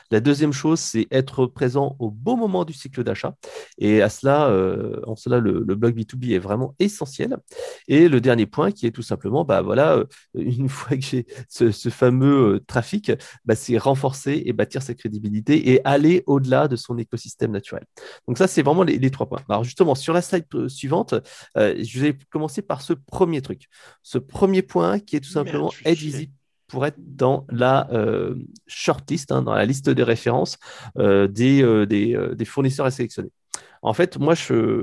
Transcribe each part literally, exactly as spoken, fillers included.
La deuxième chose, c'est être présent au bon moment du cycle d'achat. Et à cela, euh, en cela, le, le blog B deux B est vraiment essentiel. Et le dernier point qui est tout simplement, bah voilà, euh, une fois que j'ai ce, ce fameux euh, trafic, bah, c'est renforcer et bâtir sa crédibilité et aller au-delà de son écosystème naturel. Donc ça, c'est vraiment les, les trois points. Alors justement, sur la slide euh, suivante, euh, je vais commencer par ce premier truc. Ce premier point qui est tout Merde, simplement je suis être filer. visible pour être dans la euh, shortlist, hein, dans la liste des références euh, des, euh, des, euh, des fournisseurs à sélectionner. En fait, moi,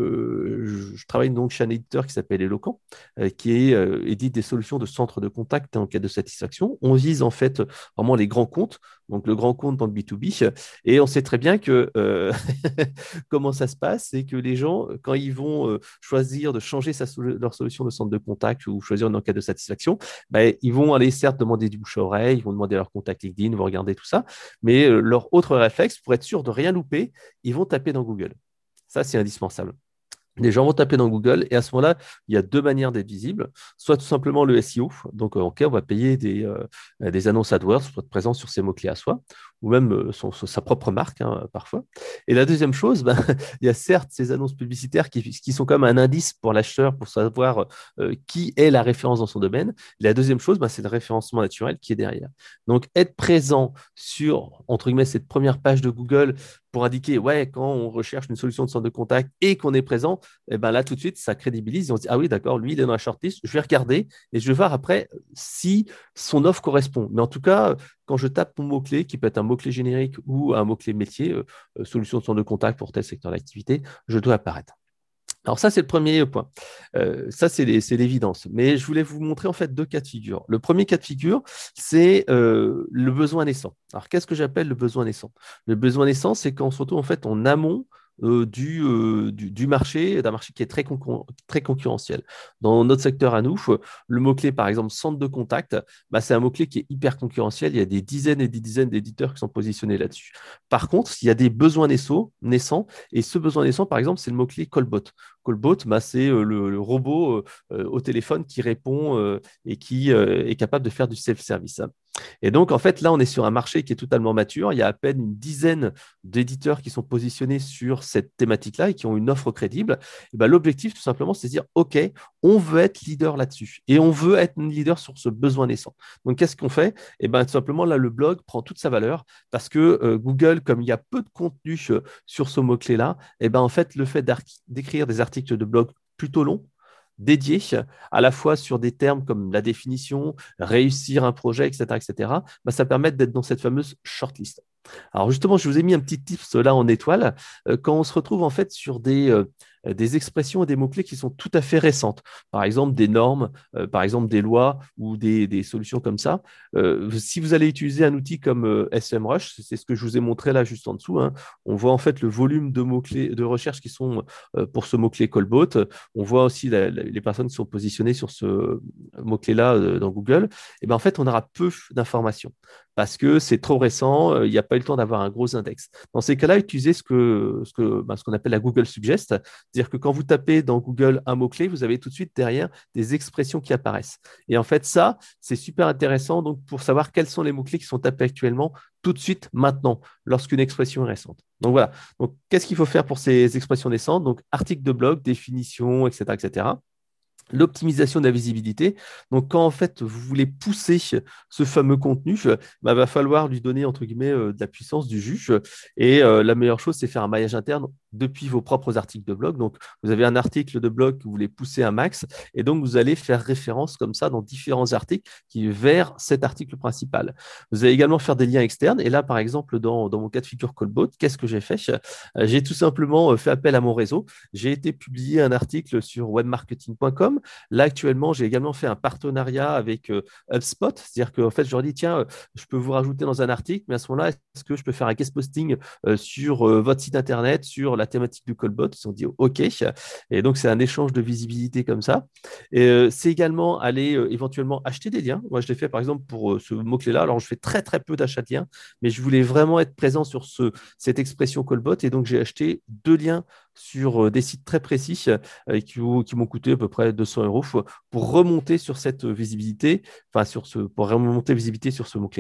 je, je travaille donc chez un éditeur qui s'appelle Eloquent, euh, qui est, euh, édite des solutions de centre de contact en cas de satisfaction. On vise en fait vraiment les grands comptes, donc le grand compte dans le B deux B, et on sait très bien que euh, comment ça se passe, c'est que les gens, quand ils vont euh, choisir de changer sa, leur solution de centre de contact ou choisir une enquête de satisfaction, bah, ils vont aller certes demander du bouche à oreille, ils vont demander leur contact LinkedIn, ils vont regarder tout ça, mais euh, leur autre réflexe, pour être sûr de rien louper, ils vont taper dans Google. Ça, c'est indispensable. Les gens vont taper dans Google et à ce moment-là, il y a deux manières d'être visible. Soit tout simplement le S E O, donc ok, on va payer des, euh, des annonces AdWords pour être présent sur ces mots-clés à soi, ou même euh, son, son- sa propre marque hein, parfois. Et la deuxième chose, ben, il y a certes ces annonces publicitaires qui, qui sont comme un indice pour l'acheteur pour savoir euh, qui est la référence dans son domaine. La deuxième chose, ben, c'est le référencement naturel qui est derrière. Donc être présent sur, entre guillemets, cette première page de Google pour indiquer, ouais, quand on recherche une solution de centre de contact et qu'on est présent, et ben là, tout de suite, ça crédibilise. Et on se dit, ah oui, d'accord, lui, il est dans la shortlist. Je vais regarder et je vais voir après si son offre correspond. Mais en tout cas, quand je tape mon mot-clé, qui peut être un mot-clé générique ou un mot-clé métier, euh, euh, solution de centre de contact pour tel secteur d'activité, je dois apparaître. Alors ça, c'est le premier point. Euh, ça, c'est l'évidence. Mais je voulais vous montrer en fait deux cas de figure. Le premier cas de figure, c'est euh, le besoin naissant. Alors, qu'est-ce que j'appelle le besoin naissant? Le besoin naissant, c'est quand on se retrouve en fait en amont euh, du, euh, du, du marché, d'un marché qui est très, concur très concurrentiel. Dans notre secteur à nous, le mot-clé, par exemple, centre de contact, bah, c'est un mot-clé qui est hyper concurrentiel. Il y a des dizaines et des dizaines d'éditeurs qui sont positionnés là-dessus. Par contre, il y a des besoins naissants, naissants et ce besoin naissant, par exemple, c'est le mot-clé callbot. Callbot, bah, c'est euh, le, le, robot euh, au téléphone qui répond euh, et qui euh, est capable de faire du self-service. Et donc, en fait, là, on est sur un marché qui est totalement mature. Il y a à peine une dizaine d'éditeurs qui sont positionnés sur cette thématique-là et qui ont une offre crédible. Et ben, l'objectif, tout simplement, c'est de dire, OK, on veut être leader là-dessus et on veut être leader sur ce besoin naissant. Donc, qu'est-ce qu'on fait? Et ben, tout simplement, là, le blog prend toute sa valeur parce que euh, Google, comme il y a peu de contenu euh, sur ce mot-clé-là, et ben, en fait, le fait d'écrire des articles de blog plutôt longs, dédiés à la fois sur des termes comme la définition, réussir un projet, et cetera, et cetera, bah, ça permet d'être dans cette fameuse shortlist. Alors justement, je vous ai mis un petit tips là en étoile. Euh, quand on se retrouve en fait sur des, euh, des expressions et des mots-clés qui sont tout à fait récentes, par exemple des normes, euh, par exemple des lois ou des, des solutions comme ça, euh, si vous allez utiliser un outil comme euh, SEMrush, c'est ce que je vous ai montré là juste en dessous, hein, on voit en fait le volume de mots-clés de recherche qui sont euh, pour ce mot-clé Callbot. On voit aussi la, la, les personnes qui sont positionnées sur ce mot-clé-là euh, dans Google. Et ben en fait, on aura peu d'informations parce que c'est trop récent, il n'y a pas eu le temps d'avoir un gros index. Dans ces cas-là, utilisez ce que ce que ben, ce qu'on appelle la Google Suggest, c'est-à-dire que quand vous tapez dans Google un mot-clé, vous avez tout de suite derrière des expressions qui apparaissent. Et en fait, ça, c'est super intéressant donc pour savoir quels sont les mots-clés qui sont tapés actuellement tout de suite maintenant, lorsqu'une expression est récente. Donc voilà. Donc, qu'est-ce qu'il faut faire pour ces expressions naissantes? Donc, article de blog, définition, et cetera, et cetera. L'optimisation de la visibilité. Donc, quand en fait vous voulez pousser ce fameux contenu, il bah, va falloir lui donner entre guillemets euh, de la puissance du jus. Et euh, la meilleure chose, c'est faire un maillage interne depuis vos propres articles de blog. Donc, vous avez un article de blog que vous voulez pousser un max, et donc vous allez faire référence comme ça dans différents articles qui vers cet article principal. Vous allez également faire des liens externes. Et là, par exemple, dans, dans mon cas de figure Callbot, qu'est-ce que j'ai fait? J'ai tout simplement fait appel à mon réseau. J'ai été publier un article sur webmarketing point com. Là, actuellement, j'ai également fait un partenariat avec euh, HubSpot. C'est-à-dire qu'en fait, je leur dis, tiens, euh, je peux vous rajouter dans un article, mais à ce moment-là, est-ce que je peux faire un guest posting euh, sur euh, votre site Internet, sur la thématique du callbot? Ils ont dit, OK. Et donc, c'est un échange de visibilité comme ça. Et euh, c'est également aller euh, éventuellement acheter des liens. Moi, je l'ai fait, par exemple, pour euh, ce mot-clé-là. Alors, je fais très, très peu d'achats de liens, mais je voulais vraiment être présent sur ce, cette expression callbot. Et donc, j'ai acheté deux liens sur euh, des sites très précis euh, qui, qui m'ont coûté à peu près deux cents euros pour remonter sur cette visibilité, enfin sur ce, pour remonter visibilité sur ce mot-clé-là.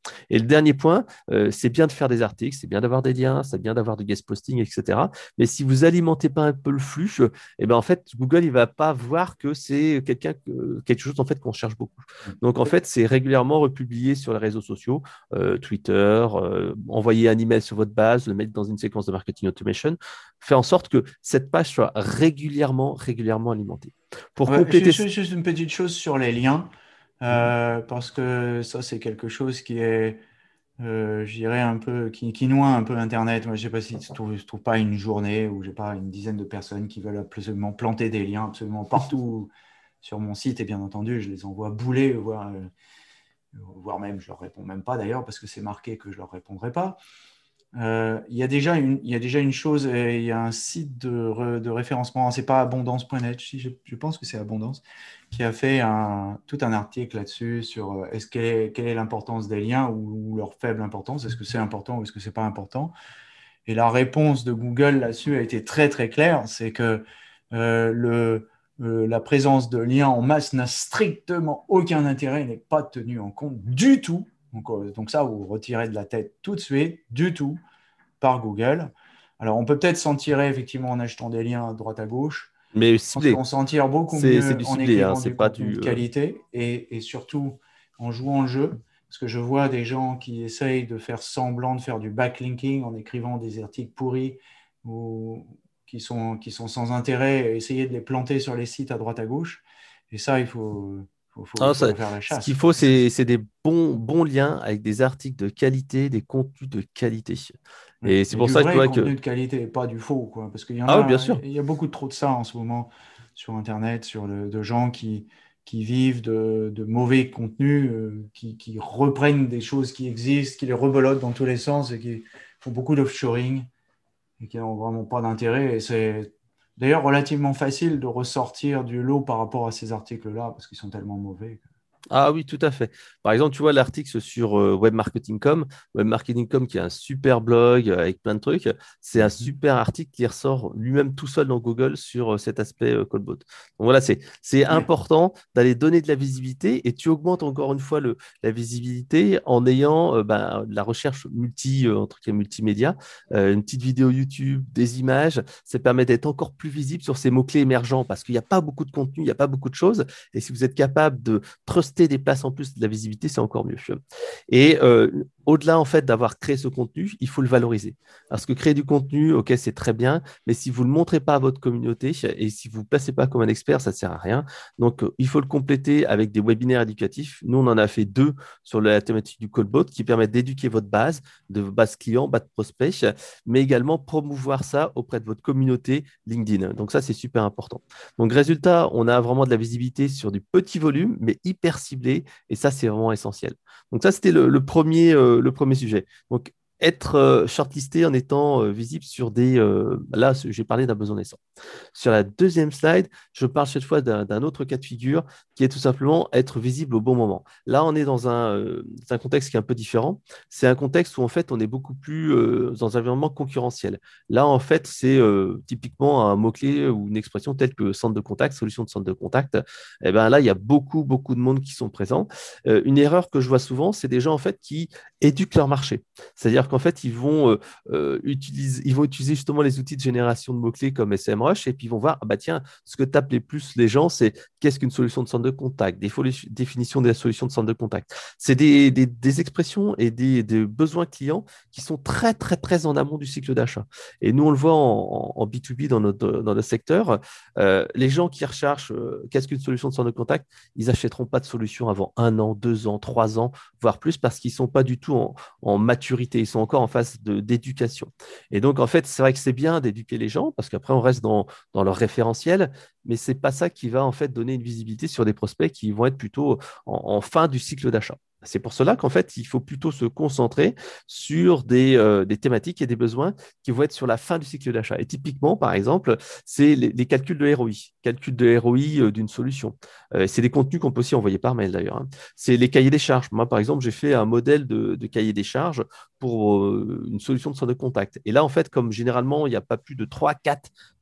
Et le dernier point, euh, c'est bien de faire des articles, c'est bien d'avoir des liens, c'est bien d'avoir du guest posting, et cetera. Mais si vous alimentez pas un peu le flux, euh, eh ben en fait, Google il va pas voir que c'est quelqu'un que- quelque chose en fait qu'on cherche beaucoup. Donc en fait, c'est régulièrement republié sur les réseaux sociaux, euh, Twitter, euh, envoyer un email sur votre base, le mettre dans une séquence de marketing automation, faire en sorte que cette page soit régulièrement, régulièrement alimentée. Pour Ouais, ju- compléter, ju- juste une petite chose sur les liens, Mhm. euh, parce que ça, c'est quelque chose qui est, euh, je dirais, un peu, qui, qui noie un peu Internet. Moi, je sais pas si tu trouves, je trouve pas une journée où j'ai pas une dizaine de personnes qui veulent absolument planter des liens absolument partout sur mon site, et bien entendu, je les envoie bouler, voire, euh, voire même, je leur réponds même pas d'ailleurs, parce que c'est marqué que je leur répondrai pas. Euh, il y a déjà une, il y a déjà une chose, euh, il y a un site de, re- de référencement, c'est pas abondance point net, si je, je pense que c'est Abondance, qui a fait un, tout un article là-dessus sur euh, est-ce quelle est, quelle est l'importance des liens ou, ou leur faible importance, est-ce que c'est important ou est-ce que c'est pas important. Et la réponse de Google là-dessus a été très très claire, c'est que euh, le, euh, la présence de liens en masse n'a strictement aucun intérêt, n'est pas tenue en compte du tout. Donc, euh, donc ça, vous retirez de la tête tout de suite, du tout par Google. Alors, on peut peut-être s'en tirer effectivement en achetant des liens à droite à gauche. mais Je pense qu'on ciblé, s'en tire beaucoup c'est c'est mieux du en ciblé, hein, écrivant c'est du pas contenu de du. euh, qualité et, et surtout en jouant le jeu. Parce que je vois des gens qui essayent de faire semblant de faire du backlinking en écrivant des articles pourris ou qui sont, qui sont sans intérêt et essayer de les planter sur les sites à droite à gauche. Et ça, il faut, faut, faut, Ah, faut ça- leur faire la ce qu'il chasse. faut, Parce que c'est c'est des bons, bons liens avec des articles de qualité, des contenus de qualité. oui, Et c'est mais pour du ça, tu vrai vois que. contenu de qualité, pas du faux, quoi. Parce qu'il y en Ah oui, bien a, sûr. il y a beaucoup trop de ça en ce moment sur Internet, sur le, de gens qui, qui vivent de, de mauvais contenus, euh, qui, qui reprennent des choses qui existent, qui les rebelotent dans tous les sens et qui font beaucoup d'offshoring et qui n'ont vraiment pas d'intérêt. Et c'est d'ailleurs relativement facile de ressortir du lot par rapport à ces articles-là parce qu'ils sont tellement mauvais. Ah oui, tout à fait. Par exemple, tu vois l'article sur euh, Web Marketing point com, Web Marketing point com qui est un super blog euh, avec plein de trucs, c'est un Mhm. super article qui ressort lui-même tout seul dans Google sur euh, cet aspect euh, callbot. Donc voilà, c'est c'est Ouais. important d'aller donner de la visibilité et tu augmentes encore une fois le, la visibilité en ayant euh, ben, de la recherche multi, euh, entre guillemets, multimédia, euh, une petite vidéo YouTube, des images, ça permet d'être encore plus visible sur ces mots-clés émergents parce qu'il n'y a pas beaucoup de contenu, il n'y a pas beaucoup de choses et si vous êtes capable de truster des places en plus de la visibilité, c'est encore mieux. Et euh, au-delà en fait d'avoir créé ce contenu, il faut le valoriser. Parce que créer du contenu, ok, c'est très bien, mais si vous ne le montrez pas à votre communauté et si vous ne vous placez pas comme un expert, ça ne sert à rien. Donc, euh, il faut le compléter avec des webinaires éducatifs. Nous, on en a fait deux sur la thématique du callbot qui permettent d'éduquer votre base, de vos bases clients, base prospects, mais également promouvoir ça auprès de votre communauté LinkedIn. Donc, ça, c'est super important. Donc, résultat, on a vraiment de la visibilité sur du petit volume, mais hyper ciblé. Et ça, c'est vraiment essentiel. Donc, ça, c'était le, le premier, euh, le premier sujet. Donc, être euh, shortlisté en étant euh, visible sur des. Euh, là, j'ai parlé d'un besoin naissant. Sur la deuxième slide, je parle cette fois d'un d'un autre cas de figure qui est tout simplement être visible au bon moment. Là, on est dans un, euh, un contexte qui est un peu différent. C'est un contexte où en fait, on est beaucoup plus euh, dans un environnement concurrentiel. Là, en fait, c'est euh, typiquement un mot-clé ou une expression telle que centre de contact, solution de centre de contact. Et ben là, il y a beaucoup, beaucoup de monde qui sont présents. Euh, une erreur que je vois souvent, c'est des gens en fait qui éduquent leur marché. C'est-à-dire qu'en fait, ils vont, euh, euh, utiliser, ils vont utiliser justement les outils de génération de mots-clés comme SEMrush et puis ils vont voir, ah bah tiens, ce que tapent les plus les gens, c'est qu'est-ce qu'une solution de centre de contact, des définitions de la solution de centre de contact. C'est des, des, des expressions et des, des, besoins clients qui sont très, très, très en amont du cycle d'achat. Et nous, on le voit en, en B deux B dans notre, dans notre secteur. Euh, les gens qui recherchent euh, qu'est-ce qu'une solution de centre de contact, ils n'achèteront pas de solution avant un an, deux ans, trois ans, voire plus, parce qu'ils ne sont pas du tout en, en maturité, ils sont encore en phase d'éducation. Et donc, en fait, c'est vrai que c'est bien d'éduquer les gens, parce qu'après, on reste dans, dans leur référentiel, mais ce n'est pas ça qui va en fait donner une visibilité sur des prospects qui vont être plutôt en, en fin du cycle d'achat. C'est pour cela qu'en fait, il faut plutôt se concentrer sur des, euh, des thématiques et des besoins qui vont être sur la fin du cycle d'achat. Et typiquement, par exemple, c'est les, les calculs de R O I, calcul de R O I euh, d'une solution. Euh, c'est des contenus qu'on peut aussi envoyer par mail d'ailleurs, hein. C'est les cahiers des charges. Moi, par exemple, j'ai fait un modèle de, de cahier des charges pour euh, une solution de centre de contact. Et là, en fait, comme généralement, il n'y a pas plus de trois, quatre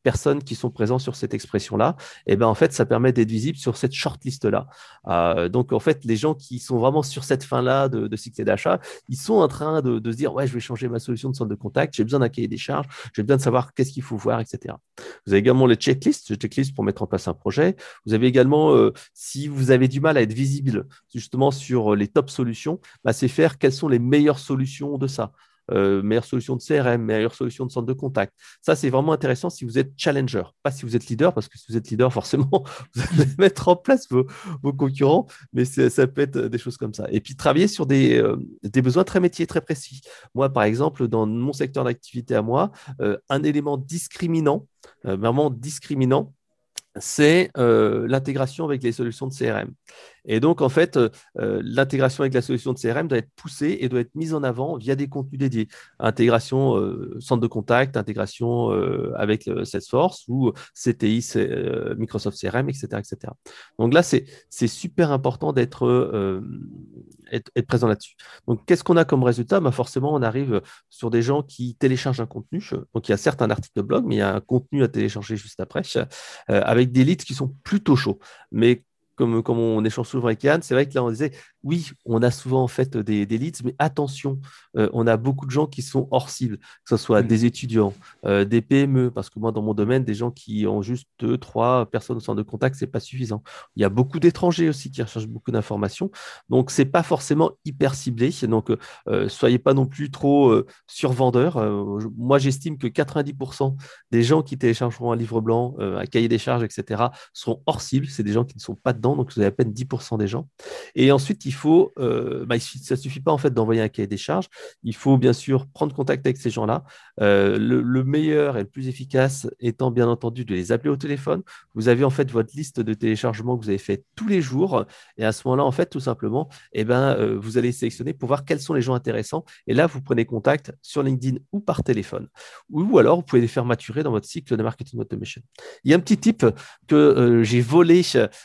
personnes qui sont présentes sur cette expression-là, et ben en fait, ça permet d'être visible sur cette shortlist-là. Euh, donc, en fait, les gens qui sont vraiment sur cette fin-là de, de cycle d'achat, ils sont en train de, de se dire, ouais, je vais changer ma solution de centre de contact, j'ai besoin d'un cahier des charges, j'ai besoin de savoir qu'est-ce qu'il faut voir, et cetera. Vous avez également les checklists, les checklists pour mettre en place un projet. Vous avez également, euh, si vous avez du mal à être visible justement sur les top solutions, bah, c'est faire quelles sont les meilleures solutions de ça. Euh, meilleure solution de C R M, meilleure solution de centre de contact. Ça, c'est vraiment intéressant si vous êtes challenger, pas si vous êtes leader, parce que si vous êtes leader, forcément, vous allez mettre en place vos, vos concurrents, mais ça peut être des choses comme ça. Et puis, travailler sur des, euh, des besoins très métiers, très précis. Moi, par exemple, dans mon secteur d'activité à moi, euh, un élément discriminant, euh, vraiment discriminant, c'est euh, l'intégration avec les solutions de C R M. Et donc, en fait, euh, l'intégration avec la solution de C R M doit être poussée et doit être mise en avant via des contenus dédiés. Intégration euh, centre de contact, intégration euh, avec euh, Salesforce ou C T I, euh, Microsoft C R M, et cetera, et cetera. Donc là, c'est super important d'être euh, être, être présent là-dessus. Donc, qu'est-ce qu'on a comme résultat? Bah, forcément, on arrive sur des gens qui téléchargent un contenu. Donc, il y a certes un article de blog, mais il y a un contenu à télécharger juste après, euh, avec des leads qui sont plutôt chauds. Mais comme, comme on échange souvent avec Yann, c'est vrai que là, on disait, oui, on a souvent en fait des, des leads, mais attention, euh, on a beaucoup de gens qui sont hors cible, que ce soit mmh. des étudiants, euh, des P M E, parce que moi, dans mon domaine, des gens qui ont juste deux, trois personnes au centre de contact, c'est pas suffisant. Il y a beaucoup d'étrangers aussi qui recherchent beaucoup d'informations, donc c'est pas forcément hyper ciblé. Donc, euh, soyez pas non plus trop euh, survendeurs. Euh, moi, j'estime que quatre-vingt-dix pour cent des gens qui téléchargeront un livre blanc, euh, un cahier des charges, et cetera, seront hors cible. C'est des gens qui ne sont pas dedans, donc vous avez à peine dix pour cent des gens. Et ensuite, il faut, euh, bah, ça ne suffit pas en fait d'envoyer un cahier des charges. Il faut bien sûr prendre contact avec ces gens-là. Euh, le, le meilleur et le plus efficace étant bien entendu de les appeler au téléphone. Vous avez en fait votre liste de téléchargements que vous avez fait tous les jours. Et à ce moment-là, en fait, tout simplement, eh ben, euh, vous allez sélectionner pour voir quels sont les gens intéressants. Et là, vous prenez contact sur LinkedIn ou par téléphone. Ou, ou alors, vous pouvez les faire maturer dans votre cycle de marketing automation. Il y a un petit tip que euh, j'ai volé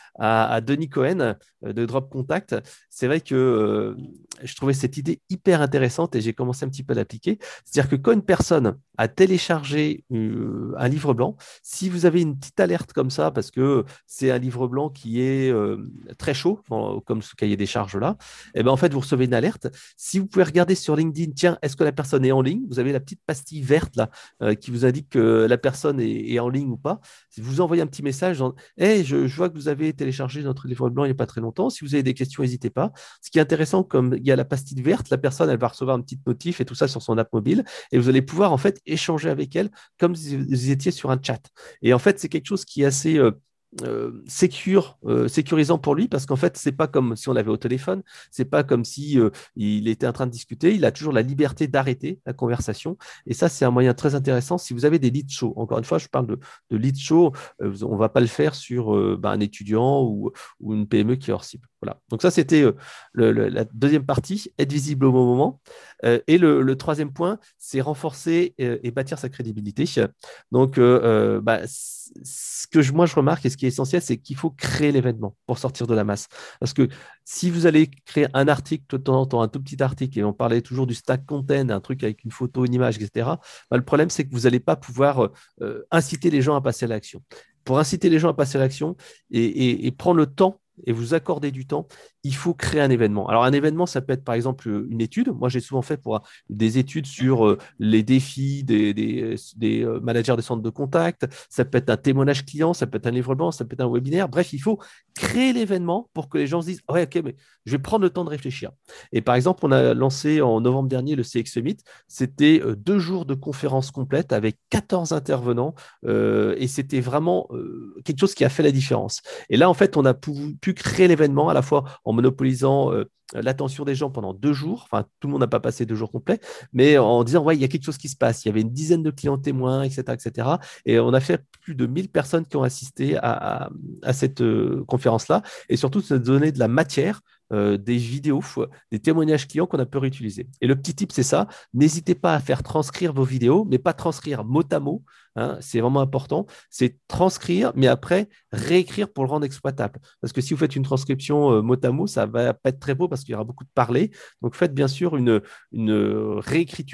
à, à Denis Cohen euh, de Drop Contact. C'est vrai que euh, je trouvais cette idée hyper intéressante et j'ai commencé un petit peu à l'appliquer. C'est-à-dire que quand une personne a téléchargé euh, un livre blanc, si vous avez une petite alerte comme ça, parce que c'est un livre blanc qui est euh, très chaud, comme ce cahier des charges-là, et ben en fait, vous recevez une alerte. Si vous pouvez regarder sur LinkedIn, tiens, est-ce que la personne est en ligne? Vous avez la petite pastille verte là euh, qui vous indique que la personne est, est en ligne ou pas. Si vous envoyez un petit message, en, hey, je, je vois que vous avez téléchargé notre livre blanc il n'y a pas très longtemps. Si vous avez des questions, n'hésitez pas. Ce qui est intéressant, comme il y a la pastille verte, la personne, elle va recevoir une petite notif et tout ça sur son app mobile et vous allez pouvoir en fait échanger avec elle comme si vous étiez sur un chat. Et en fait, c'est quelque chose qui est assez euh, Euh, sécure, euh, sécurisant pour lui parce qu'en fait, c'est pas comme si on l'avait au téléphone, c'est pas comme si euh, il était en train de discuter, il a toujours la liberté d'arrêter la conversation et ça, c'est un moyen très intéressant si vous avez des leads chauds. Encore une fois, je parle de, de leads chauds, euh, on va pas le faire sur euh, bah, un étudiant ou, ou une P M E qui est hors cible. Voilà. Donc ça, c'était euh, le, le, la deuxième partie, être visible au bon moment. Euh, et le, le troisième point, c'est renforcer euh, et bâtir sa crédibilité. Donc, euh, euh, bah, ce que je, moi, je remarque et ce qui est essentiel, c'est qu'il faut créer l'événement pour sortir de la masse. Parce que si vous allez créer un article de temps en temps, un tout petit article, et on parlait toujours du stack content, un truc avec une photo, une image, et cetera, bah, le problème, c'est que vous n'allez pas pouvoir euh, inciter les gens à passer à l'action. Pour inciter les gens à passer à l'action et, et, et prendre le temps et vous accorder du temps, il faut créer un événement. Alors, un événement, ça peut être par exemple une étude. Moi, j'ai souvent fait pour des études sur euh, les défis des, des, des euh, managers des centres de contact. Ça peut être un témoignage client, ça peut être un livre blanc, ça peut être un webinaire. Bref, il faut créer l'événement pour que les gens se disent « Ouais, ok, mais je vais prendre le temps de réfléchir. » Et par exemple, on a lancé en novembre dernier le C X Summit. C'était euh, deux jours de conférence complète avec quatorze intervenants euh, et c'était vraiment euh, quelque chose qui a fait la différence. Et là, en fait, on a pu, pu créer l'événement à la fois en monopolisant euh, l'attention des gens pendant deux jours. Enfin, tout le monde n'a pas passé deux jours complets, mais en disant, ouais, il y a quelque chose qui se passe. Il y avait une dizaine de clients témoins, et cetera, et cetera. Et on a fait plus de mille personnes qui ont assisté à, à, à cette euh, conférence-là et surtout de donner de la matière. Euh, des vidéos, des témoignages clients qu'on a pu réutiliser. Et le petit tip, c'est ça. N'hésitez pas à faire transcrire vos vidéos, mais pas transcrire mot à mot. Hein, c'est vraiment important. C'est transcrire, mais après, réécrire pour le rendre exploitable. Parce que si vous faites une transcription euh, mot à mot, ça ne va pas être très beau parce qu'il y aura beaucoup de parler. Donc, faites bien sûr une, une réécriture.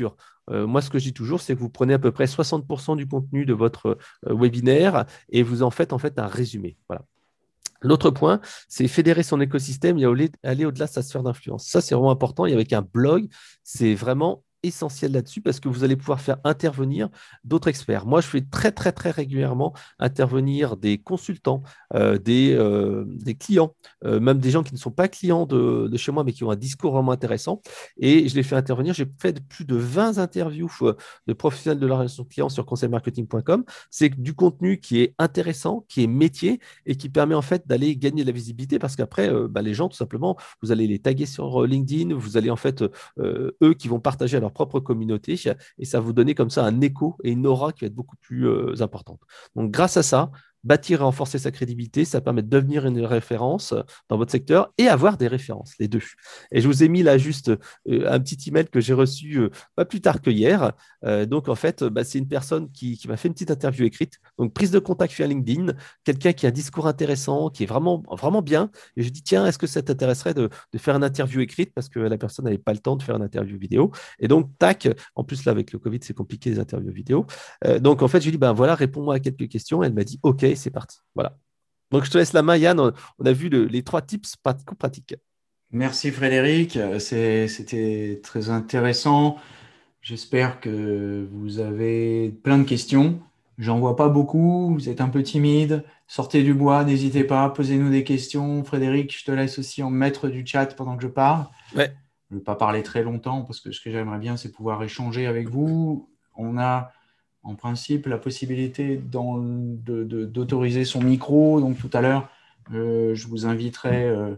euh, moi, ce que je dis toujours, c'est que vous prenez à peu près soixante pour cent du contenu de votre euh, webinaire et vous en faites en fait un résumé. Voilà. L'autre point, c'est fédérer son écosystème et aller aller au-delà de sa sphère d'influence. Ça, c'est vraiment important. Et avec un blog, c'est vraiment essentiel là-dessus parce que vous allez pouvoir faire intervenir d'autres experts. Moi, je fais très, très, très régulièrement intervenir des consultants, euh, des, euh, des clients, euh, même des gens qui ne sont pas clients de, de chez moi, mais qui ont un discours vraiment intéressant. Et je les fais intervenir. J'ai fait plus de vingt interviews euh, de professionnels de la relation client sur conseil marketing point com. C'est du contenu qui est intéressant, qui est métier et qui permet en fait d'aller gagner de la visibilité parce qu'après, euh, bah, les gens, tout simplement, vous allez les taguer sur euh, LinkedIn, vous allez en fait, euh, eux qui vont partager à leur propre communauté et ça va vous donner comme ça un écho et une aura qui va être beaucoup plus euh, importante. Donc, grâce à ça, bâtir et renforcer sa crédibilité, ça permet de devenir une référence dans votre secteur et avoir des références, les deux. Et je vous ai mis là juste euh, un petit email que j'ai reçu euh, pas plus tard que hier. Euh, donc, en fait, bah, c'est une personne qui, qui m'a fait une petite interview écrite. Donc, prise de contact via LinkedIn, quelqu'un qui a un discours intéressant, qui est vraiment, vraiment bien. Et je dis, tiens, est-ce que ça t'intéresserait de, de faire une interview écrite parce que la personne n'avait pas le temps de faire une interview vidéo. Et donc, tac, en plus, là, avec le Covid, c'est compliqué les interviews vidéo. Euh, donc, en fait, je lui ai dit, ben voilà, réponds-moi à quelques questions. Elle m'a dit, OK, c'est parti. Voilà. Donc, je te laisse la main, Yann. On, on a vu le, les trois tips pratico-pratiques. Merci Frédéric, C'est- c'était très intéressant. J'espère que vous avez plein de questions. J'en vois pas beaucoup, vous êtes un peu timide. Sortez du bois, n'hésitez pas, posez-nous des questions. Frédéric, je te laisse aussi en mettre du chat pendant que je parle. Ouais. Je ne vais pas parler très longtemps parce que ce que j'aimerais bien, c'est pouvoir échanger avec vous. On a en principe la possibilité dans- de- de- d'autoriser son micro. Donc tout à l'heure, euh, je vous inviterai, euh,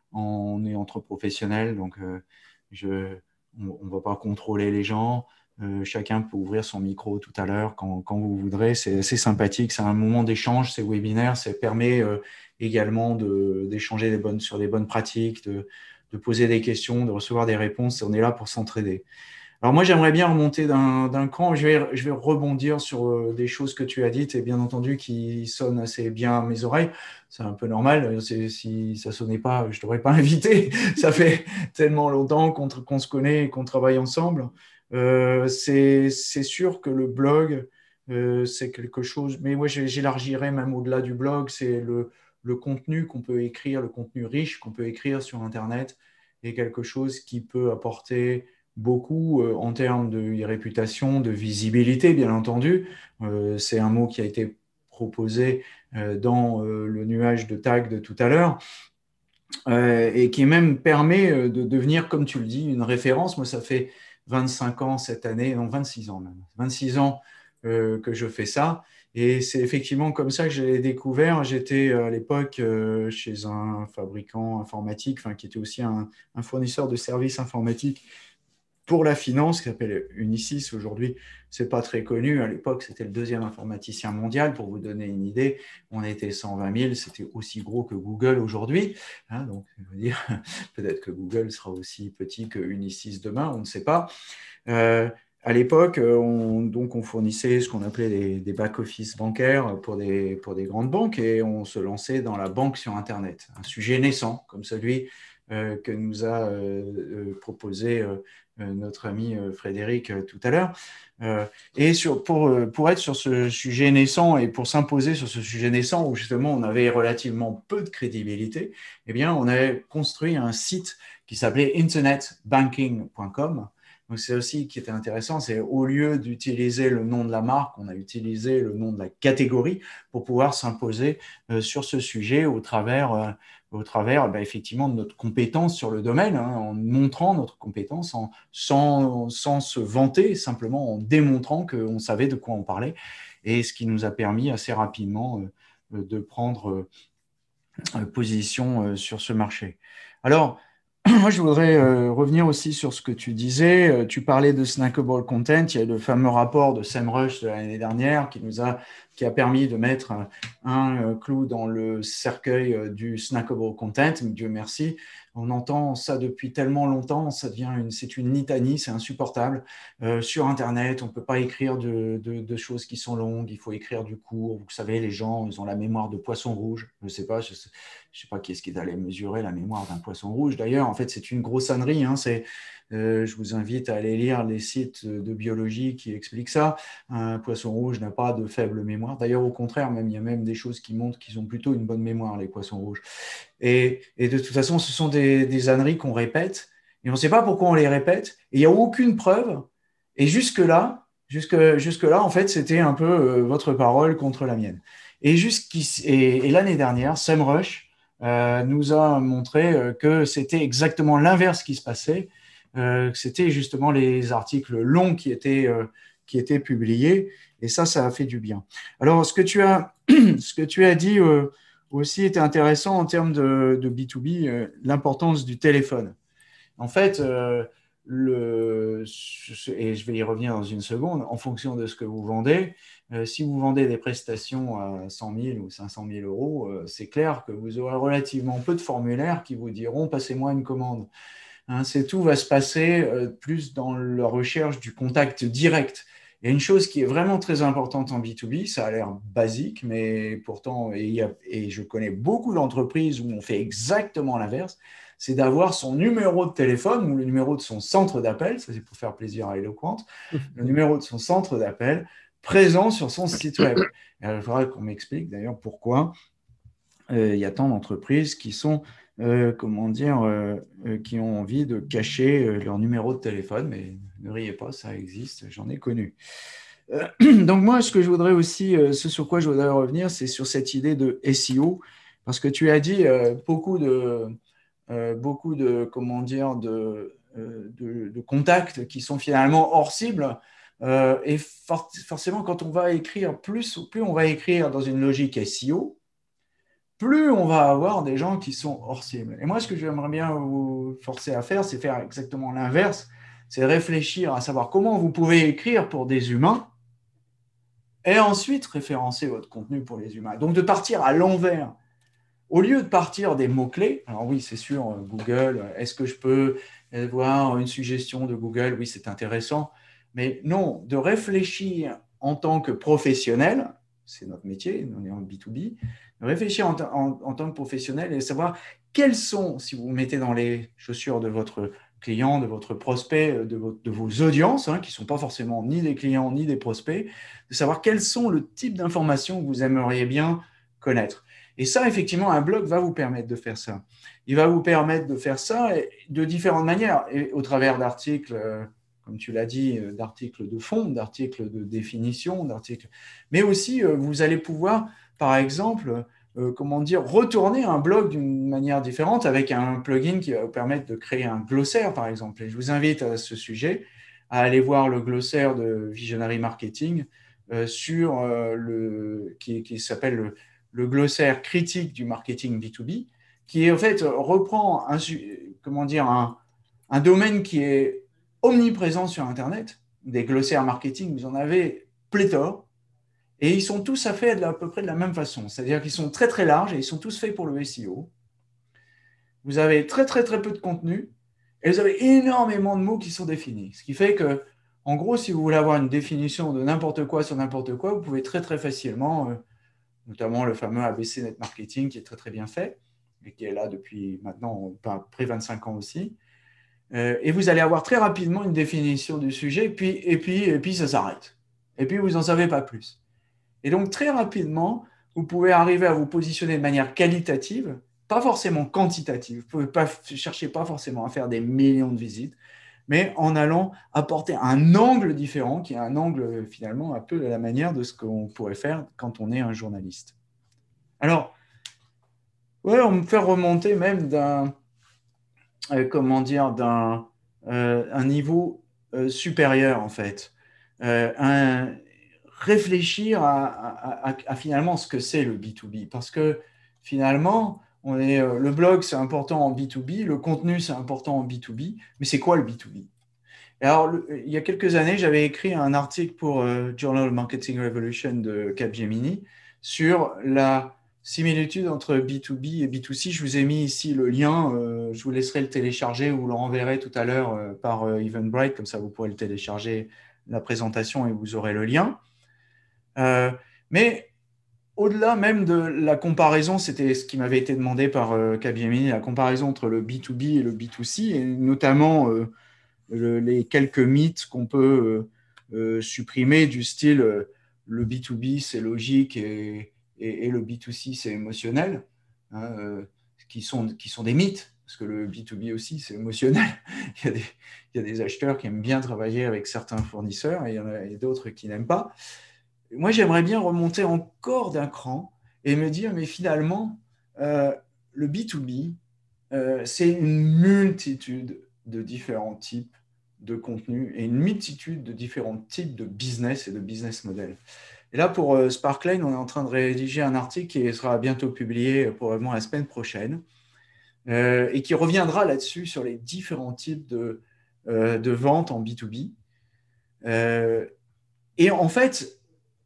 on est entre professionnels, donc euh, je, on ne va pas contrôler les gens. Euh, chacun peut ouvrir son micro tout à l'heure quand, quand vous voudrez. C'est assez sympathique, c'est un moment d'échange, ces webinaires. Ça permet euh, également de- d'échanger des bonnes, sur des bonnes pratiques, de, de poser des questions, de recevoir des réponses. On est là pour s'entraider. Alors moi, j'aimerais bien remonter d'un d'un cran. Je vais, je vais rebondir sur euh, des choses que tu as dites et bien entendu qui sonnent assez bien à mes oreilles. C'est un peu normal. C'est- Si ça sonnait pas, je t'aurais pas invité. Ça fait tellement longtemps qu'on qu'on se connaît et qu'on travaille ensemble. Euh, c'est c'est sûr que le blog, euh, c'est quelque chose, mais moi j'ai- j'élargirais même au-delà du blog, c'est le, le contenu qu'on peut écrire, le contenu riche qu'on peut écrire sur Internet est quelque chose qui peut apporter beaucoup euh, en termes de réputation, de visibilité, bien entendu. Euh, c'est un mot qui a été proposé euh, dans euh, le nuage de tag de tout à l'heure euh, et qui même permet euh, de devenir, comme tu le dis, une référence. Moi, ça fait vingt-cinq ans cette année, non, vingt-six ans même, vingt-six ans euh, que je fais ça. Et c'est effectivement comme ça que je l'ai découvert. J'étais à l'époque euh, chez un fabricant informatique, enfin, qui était aussi un, un fournisseur de services informatiques pour la finance, qui s'appelle Unisys aujourd'hui, c'est pas très connu. À l'époque, c'était le deuxième informaticien mondial. Pour vous donner une idée, on était cent vingt mille, c'était aussi gros que Google aujourd'hui. Hein, donc, je veux dire, peut-être que Google sera aussi petit que Unisys demain, on ne sait pas. Euh, à l'époque, on, donc on fournissait ce qu'on appelait des, des back-office bancaires pour des, pour des grandes banques et on se lançait dans la banque sur Internet. Un sujet naissant comme celui euh, que nous a euh, euh, proposé euh, notre ami euh, Frédéric euh, tout à l'heure. Euh, et sur, pour, pour être sur ce sujet naissant et pour s'imposer sur ce sujet naissant où justement on avait relativement peu de crédibilité, eh bien on a construit un site qui s'appelait internet banking point com. Donc, c'est aussi qui était intéressant, c'est au lieu d'utiliser le nom de la marque, on a utilisé le nom de la catégorie pour pouvoir s'imposer euh, sur ce sujet au travers, euh, au travers bah, effectivement de notre compétence sur le domaine, hein, en montrant notre compétence, en, sans, sans se vanter, simplement en démontrant qu'on savait de quoi on parlait, et ce qui nous a permis assez rapidement euh, de prendre euh, position euh, sur ce marché. Alors, moi, je voudrais euh, revenir aussi sur ce que tu disais. Euh, tu parlais de snackable content. Il y a le fameux rapport de SEMrush de l'année dernière qui nous a, qui a permis de mettre un, un clou dans le cercueil euh, du snackable content. Dieu merci. On entend ça depuis tellement longtemps, ça devient une, c'est une litanie, c'est insupportable. Euh, sur Internet, on ne peut pas écrire de, de, de choses qui sont longues, il faut écrire du court. Vous savez, les gens, ils ont la mémoire de poisson rouge. Je ne sais pas, je ne sais, je sais pas qui est-ce qui est allé mesurer la mémoire d'un poisson rouge. D'ailleurs, en fait, c'est une grossonerie. Hein, c'est, euh, je vous invite à aller lire les sites de biologie qui expliquent ça. Un poisson rouge n'a pas de faible mémoire. D'ailleurs, au contraire, même, il y a même des choses qui montrent qu'ils ont plutôt une bonne mémoire, les poissons rouges. Et, et de toute façon, ce sont des, des âneries qu'on répète. Et on ne sait pas pourquoi on les répète. Et il n'y a aucune preuve. Et jusque-là, jusque, jusque-là, en fait, c'était un peu euh, votre parole contre la mienne. Et, et, et l'année dernière, SEMrush euh, nous a montré euh, que c'était exactement l'inverse qui se passait. Euh, c'était justement les articles longs qui étaient, euh, qui étaient publiés. Et ça, ça a fait du bien. Alors, ce que tu as, ce que tu as dit euh, aussi était intéressant en termes de, de B deux B, euh, l'importance du téléphone. En fait, euh, le, et je vais y revenir dans une seconde, en fonction de ce que vous vendez, euh, si vous vendez des prestations à cent mille ou cinq cent mille euros, euh, c'est clair que vous aurez relativement peu de formulaires qui vous diront « passez-moi une commande ». Hein, c'est tout va se passer euh, plus dans la recherche du contact direct. Il y a une chose qui est vraiment très importante en B deux B, ça a l'air basique, mais pourtant, et, il y a, et je connais beaucoup d'entreprises où on fait exactement l'inverse, c'est d'avoir son numéro de téléphone ou le numéro de son centre d'appel, ça c'est pour faire plaisir à Eloquent, le numéro de son centre d'appel présent sur son site web. Et alors, il faudrait qu'on m'explique d'ailleurs pourquoi euh, il y a tant d'entreprises qui sont, euh, comment dire, euh, euh, qui ont envie de cacher euh, leur numéro de téléphone, mais ne riez pas, ça existe, j'en ai connu. Euh, donc moi, ce que je voudrais aussi, euh, ce sur quoi je voudrais revenir, c'est sur cette idée de S E O, parce que tu as dit euh, beaucoup de, euh, beaucoup de, comment dire, de, euh, de, de contacts qui sont finalement hors cible. Euh, et for forcément, quand on va écrire plus, plus on va écrire dans une logique S E O, plus on va avoir des gens qui sont hors cible. Et moi, ce que j'aimerais bien vous forcer à faire, c'est faire exactement l'inverse, c'est réfléchir à savoir comment vous pouvez écrire pour des humains et ensuite référencer votre contenu pour les humains. Donc, de partir à l'envers. Au lieu de partir des mots-clés, alors oui, c'est sûr, Google, est-ce que je peux voir une suggestion de Google? Oui, c'est intéressant. Mais non, de réfléchir en tant que professionnel, c'est notre métier, on est en B deux B, de réfléchir en, en, en tant que professionnel et savoir quels sont, si vous vous mettez dans les chaussures de votre client, de votre prospect, de, votre, de vos audiences, hein, qui ne sont pas forcément ni des clients ni des prospects, de savoir quels sont le type d'informations que vous aimeriez bien connaître. Et ça, effectivement, un blog va vous permettre de faire ça. Il va vous permettre de faire ça de différentes manières, et au travers d'articles, comme tu l'as dit, d'articles de fond, d'articles de définition, d'articles. Mais aussi, vous allez pouvoir, par exemple, euh, comment dire, retourner un blog d'une manière différente avec un plugin qui va vous permettre de créer un glossaire, par exemple. Et je vous invite à ce sujet à aller voir le glossaire de Visionary Marketing euh, sur euh, le, qui, qui s'appelle le le glossaire critique du marketing B deux B, qui en fait reprend un, comment dire, un, un domaine qui est omniprésent sur Internet. Des glossaires marketing, vous en avez pléthore, et ils sont tous faits à peu près de la même façon. C'est-à-dire qu'ils sont très très larges et ils sont tous faits pour le S E O. Vous avez très très très peu de contenu et vous avez énormément de mots qui sont définis. Ce qui fait que, en gros, si vous voulez avoir une définition de n'importe quoi sur n'importe quoi, vous pouvez très très facilement... Euh, notamment le fameux A B C Net Marketing qui est très très bien fait et qui est là depuis maintenant près de vingt-cinq ans aussi. Euh, et vous allez avoir très rapidement une définition du sujet, puis, et, puis, et puis ça s'arrête. Et puis vous n'en savez pas plus. Et donc très rapidement, vous pouvez arriver à vous positionner de manière qualitative, pas forcément quantitative. Vous ne pouvez chercher pas forcément à faire des millions de visites, mais en allant apporter un angle différent, qui est un angle finalement un peu à la manière de ce qu'on pourrait faire quand on est un journaliste. Alors, ouais, on me fait remonter même d'un, euh, comment dire, d'un euh, un niveau euh, supérieur en fait. Euh, un, réfléchir à, à, à, à finalement ce que c'est le B deux B, parce que finalement, on est, euh, le blog c'est important en B deux B, le contenu c'est important en B deux B, mais c'est quoi le B deux B? Et alors, le, il y a quelques années, j'avais écrit un article pour euh, Journal Marketing Revolution de Capgemini sur la similitude entre B deux B et B deux C. Je vous ai mis ici le lien. Euh, je vous laisserai le télécharger ou le renverrai tout à l'heure euh, par euh, Eventbrite. Comme ça, vous pourrez le télécharger, la présentation, et vous aurez le lien. Euh, mais au-delà même de la comparaison, c'était ce qui m'avait été demandé par euh, Capgemini, la comparaison entre le B deux B et le B deux C, et notamment euh, le, les quelques mythes qu'on peut euh, euh, supprimer du style euh, le B deux B c'est logique et, et, et le B deux C c'est émotionnel, hein, euh, qui, sont, qui sont des mythes, parce que le B deux B aussi c'est émotionnel. il, y a des, il y a des acheteurs qui aiment bien travailler avec certains fournisseurs et il y en a d'autres qui n'aiment pas. Moi, j'aimerais bien remonter encore d'un cran et me dire, mais finalement, euh, le B deux B, euh, c'est une multitude de différents types de contenus et une multitude de différents types de business et de business models. Et là, pour euh, Sparkline, on est en train de rédiger un article qui sera bientôt publié, euh, probablement la semaine prochaine, euh, et qui reviendra là-dessus sur les différents types de, euh, de ventes en B deux B. Euh, et en fait,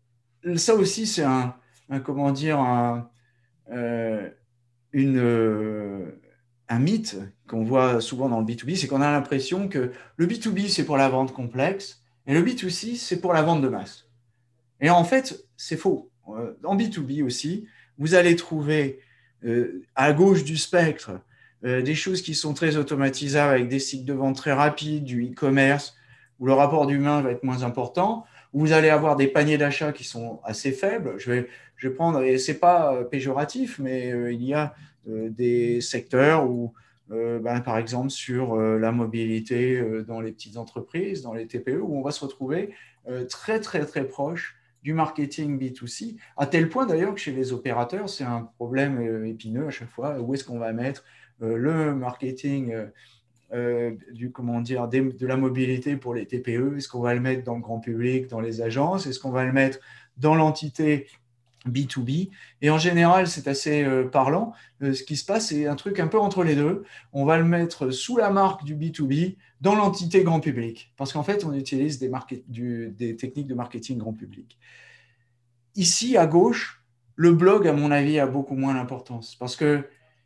ça aussi, c'est un, un, comment dire, un, euh, une, euh, un mythe qu'on voit souvent dans le B deux B, c'est qu'on a l'impression que le B deux B, c'est pour la vente complexe, et le B deux C, c'est pour la vente de masse. Et en fait, c'est faux. En B deux B aussi, vous allez trouver euh, à gauche du spectre euh, des choses qui sont très automatisables avec des cycles de vente très rapides, du e-commerce, où le rapport d'humain va être moins important, où vous allez avoir des paniers d'achat qui sont assez faibles. Je vais, je vais prendre, et ce n'est pas péjoratif, mais euh, il y a euh, des secteurs où, euh, ben, par exemple, sur euh, la mobilité euh, dans les petites entreprises, dans les T P E, où on va se retrouver euh, très, très, très proche du marketing B deux C, à tel point d'ailleurs que chez les opérateurs, c'est un problème euh, épineux à chaque fois. Où est-ce qu'on va mettre euh, le marketing euh, euh, du, comment dire, des, de la mobilité pour les T P E? Est-ce qu'on va le mettre dans le grand public, dans les agences? Est-ce qu'on va le mettre dans l'entité B deux B? Et en général, c'est assez euh, parlant. Euh, ce qui se passe, c'est un truc un peu entre les deux. On va le mettre sous la marque du B deux B dans l'entité grand public, parce qu'en fait, on utilise des, du, des techniques de marketing grand public. Ici, à gauche, le blog, à mon avis, a beaucoup moins d'importance, parce que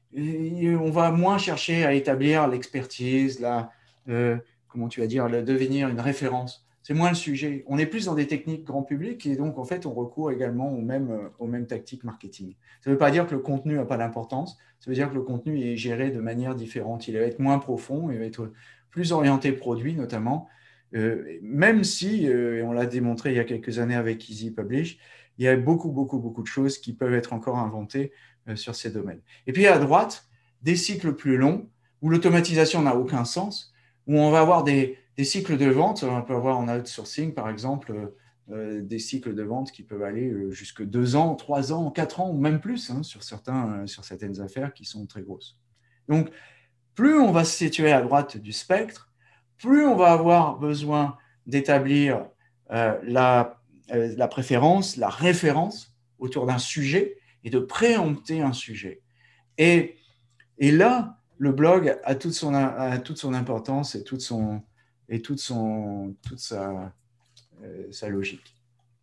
on va moins chercher à établir l'expertise, la, euh, comment tu vas dire, le devenir une référence. C'est moins le sujet. On est plus dans des techniques grand public et donc, en fait, on recourt également aux mêmes, aux mêmes tactiques marketing. Ça ne veut pas dire que le contenu n'a pas d'importance. Ça veut dire que le contenu est géré de manière différente. Il va être moins profond, il va être plus orienté produit, notamment. Euh, même si, euh, et on l'a démontré il y a quelques années avec Easy Publish, il y a beaucoup, beaucoup, beaucoup de choses qui peuvent être encore inventées euh, sur ces domaines. Et puis à droite, des cycles plus longs où l'automatisation n'a aucun sens, où on va avoir des, des cycles de vente. On peut avoir en outsourcing, par exemple, euh, des cycles de vente qui peuvent aller euh, jusque deux ans, trois ans, quatre ans ou même plus hein, sur, certains, euh, sur certaines affaires qui sont très grosses. Donc, plus on va se situer à droite du spectre, plus on va avoir besoin d'établir euh, la, euh, la préférence, la référence autour d'un sujet et de préempter un sujet. Et, et là, le blog a toute son, a toute son importance et toute, son, et toute, son, toute sa, euh, sa logique.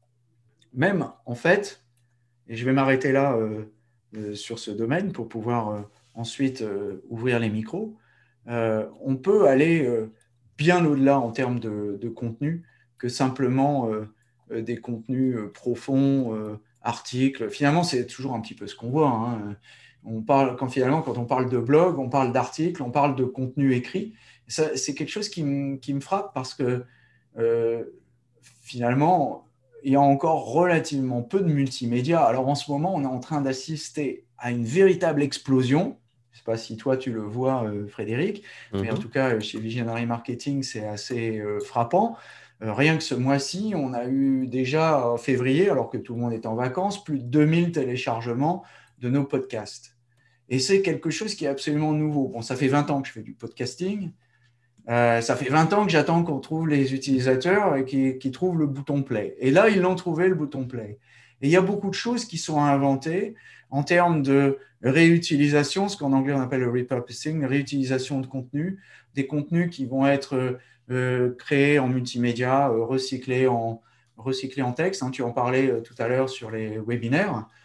Même, en fait, et je vais m'arrêter là euh, euh, sur ce domaine pour pouvoir euh, ensuite euh, ouvrir les micros, euh, on peut aller euh, bien au-delà en termes de, de contenu que simplement euh, des contenus euh, profonds, euh, articles. Finalement, c'est toujours un petit peu ce qu'on voit. Hein. On parle, quand, finalement, quand on parle de blog, on parle d'articles, on parle de contenu écrit. Ça, c'est quelque chose qui, m- qui me frappe parce que euh, finalement, il y a encore relativement peu de multimédia. Alors en ce moment, on est en train d'assister à une véritable explosion. Je ne sais pas si toi tu le vois, euh, Frédéric, mm-hmm. mais en tout cas, chez Visionary Marketing, c'est assez euh, frappant. Euh, rien que ce mois-ci, on a eu déjà en février, alors que tout le monde est en vacances, plus de deux mille téléchargements de nos podcasts. Et c'est quelque chose qui est absolument nouveau. Bon, ça fait vingt ans que je fais du podcasting. Euh, ça fait vingt ans que j'attends qu'on trouve les utilisateurs et qui, qui trouvent le bouton play. Et là, ils l'ont trouvé, le bouton play. Et il y a beaucoup de choses qui sont inventées en termes de réutilisation, ce qu'en anglais on appelle le repurposing, réutilisation de contenu, des contenus qui vont être euh, créés en multimédia, euh, recyclés, en, recyclés en texte. Hein, tu en parlais euh, tout à l'heure sur les webinaires.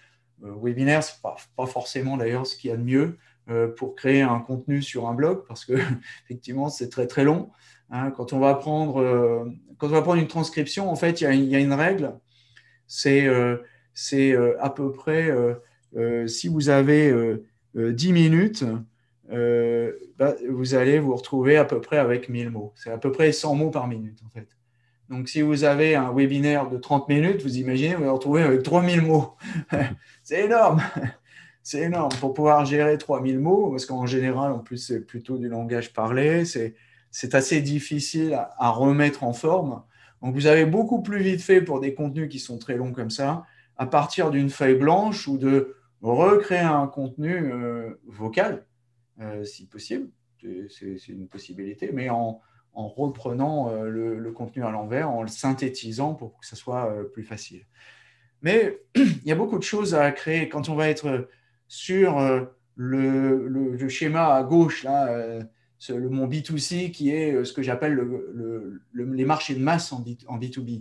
webinaire, ce n'est pas, pas forcément d'ailleurs ce qu'il y a de mieux euh, pour créer un contenu sur un blog, parce que effectivement, c'est très très long. Hein, quand, on va prendre, euh, quand on va prendre une transcription, en fait, il y a, il y a une règle, c'est euh, euh, à peu près, euh, euh, si vous avez euh, euh, dix minutes, euh, bah, vous allez vous retrouver à peu près avec mille mots. C'est à peu près cent mots par minute, en fait. Donc, si vous avez un webinaire de trente minutes, vous imaginez, vous allez vous retrouver avec trois mille mots. C'est énorme. C'est énorme. Pour pouvoir gérer trois mille mots, parce qu'en général, en plus, c'est plutôt du langage parlé, c'est, c'est assez difficile à, à remettre en forme. Donc, vous avez beaucoup plus vite fait pour des contenus qui sont très longs comme ça, à partir d'une feuille blanche ou de recréer un contenu euh, vocal, euh, si possible. C'est, c'est une possibilité, mais en, en reprenant euh, le, le, contenu à l'envers, en le synthétisant pour que ça soit euh, plus facile. Mais il y a beaucoup de choses à créer. Quand on va être sur euh, le, le, le schéma à gauche, là, euh, ce, le, mon B deux C, qui est euh, ce que j'appelle le, le, le, les marchés de masse en, B, en B deux B,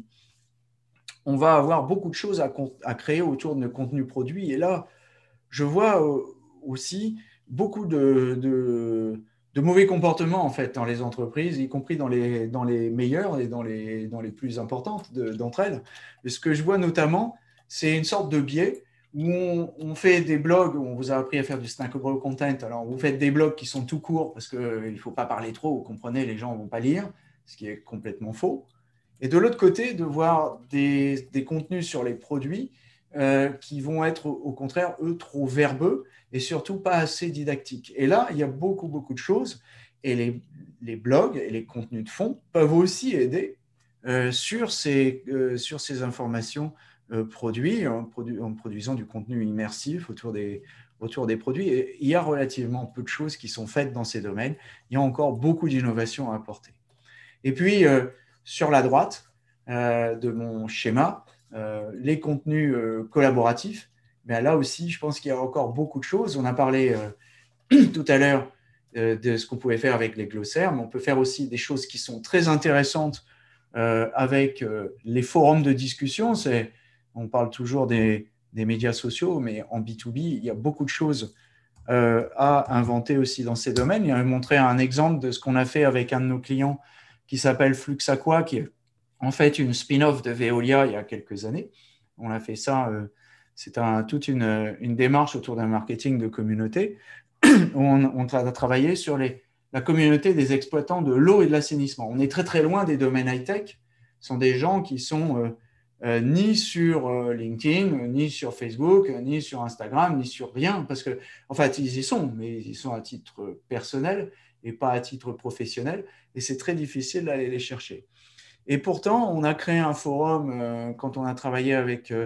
on va avoir beaucoup de choses à, à créer autour de nos contenus produits. Et là, je vois euh, aussi beaucoup de, de, de mauvais comportements en fait dans les entreprises, y compris dans les, dans les meilleures et dans les, dans les plus importantes de, d'entre elles. Et ce que je vois notamment, c'est une sorte de biais où on, on fait des blogs, on vous a appris à faire du snackable content, alors vous faites des blogs qui sont tout courts parce qu'il ne faut pas parler trop, vous comprenez, les gens ne vont pas lire, ce qui est complètement faux. Et de l'autre côté, de voir des, des contenus sur les produits euh, qui vont être au contraire, eux, trop verbeux et surtout pas assez didactiques. Et là, il y a beaucoup, beaucoup de choses et les, les blogs et les contenus de fond peuvent aussi aider euh, sur, ces, euh, sur ces informations euh, produits en, produ en produisant du contenu immersif autour des, autour des produits. Et il y a relativement peu de choses qui sont faites dans ces domaines. Il y a encore beaucoup d'innovations à apporter. Et puis, euh, sur la droite euh, de mon schéma, euh, les contenus euh, collaboratifs. Mais là aussi, je pense qu'il y a encore beaucoup de choses. On a parlé euh, tout à l'heure euh, de ce qu'on pouvait faire avec les glossaires, mais on peut faire aussi des choses qui sont très intéressantes euh, avec euh, les forums de discussion. C'est, on parle toujours des, des médias sociaux, mais en B deux B, il y a beaucoup de choses euh, à inventer aussi dans ces domaines. Il va montrer un exemple de ce qu'on a fait avec un de nos clients qui s'appelle Fluxaqua, qui est en fait une spin-off de Veolia il y a quelques années. On a fait ça, euh, c'est un, toute une, une démarche autour d'un marketing de communauté où on, on a travaillé sur les, la communauté des exploitants de l'eau et de l'assainissement. On est très très loin des domaines high-tech. Ce sont des gens qui sont euh, euh, ni sur euh, LinkedIn, ni sur Facebook, ni sur Instagram, ni sur rien, parce que, en fait, ils y sont, mais ils y sont à titre personnel et pas à titre professionnel, et c'est très difficile d'aller les chercher. Et pourtant, on a créé un forum euh, quand on a travaillé avec euh,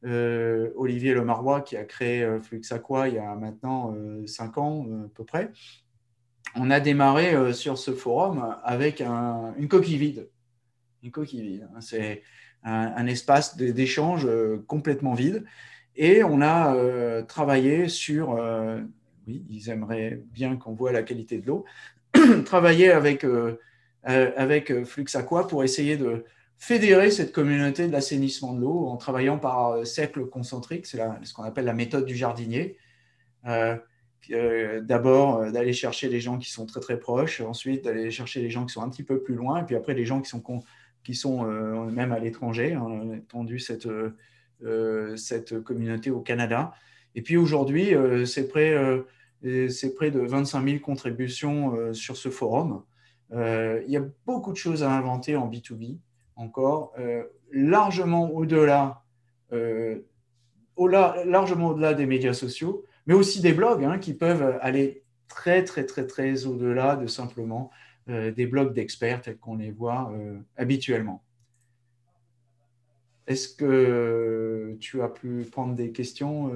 euh, Olivier Lemarois, qui a créé euh, Fluxaqua il y a maintenant euh, cinq ans euh, à peu près. On a démarré euh, sur ce forum avec un, une coquille vide. Une coquille vide. C'est un, un espace d'échange euh, complètement vide. Et on a euh, travaillé sur, euh, oui, ils aimeraient bien qu'on voit la qualité de l'eau, travailler avec, euh, euh, avec Fluxaqua pour essayer de fédérer cette communauté de l'assainissement de l'eau en travaillant par cercle concentrique, c'est ce qu'on appelle la méthode du jardinier. Euh, euh, D'abord, euh, d'aller chercher les gens qui sont très très proches, ensuite d'aller chercher les gens qui sont un petit peu plus loin, et puis après les gens qui sont, qui sont euh, même à l'étranger. On a entendu cette, euh, cette communauté au Canada. Et puis aujourd'hui, euh, c'est près, euh, c'est près de vingt-cinq mille contributions euh, sur ce forum. Euh, il y a beaucoup de choses à inventer en B deux B encore, euh, largement au-delà euh, au largement au-delà des médias sociaux, mais aussi des blogs hein, qui peuvent aller très, très, très, très au-delà de simplement euh, des blogs d'experts tels qu'on les voit euh, habituellement. Est-ce que tu as pu prendre des questions euh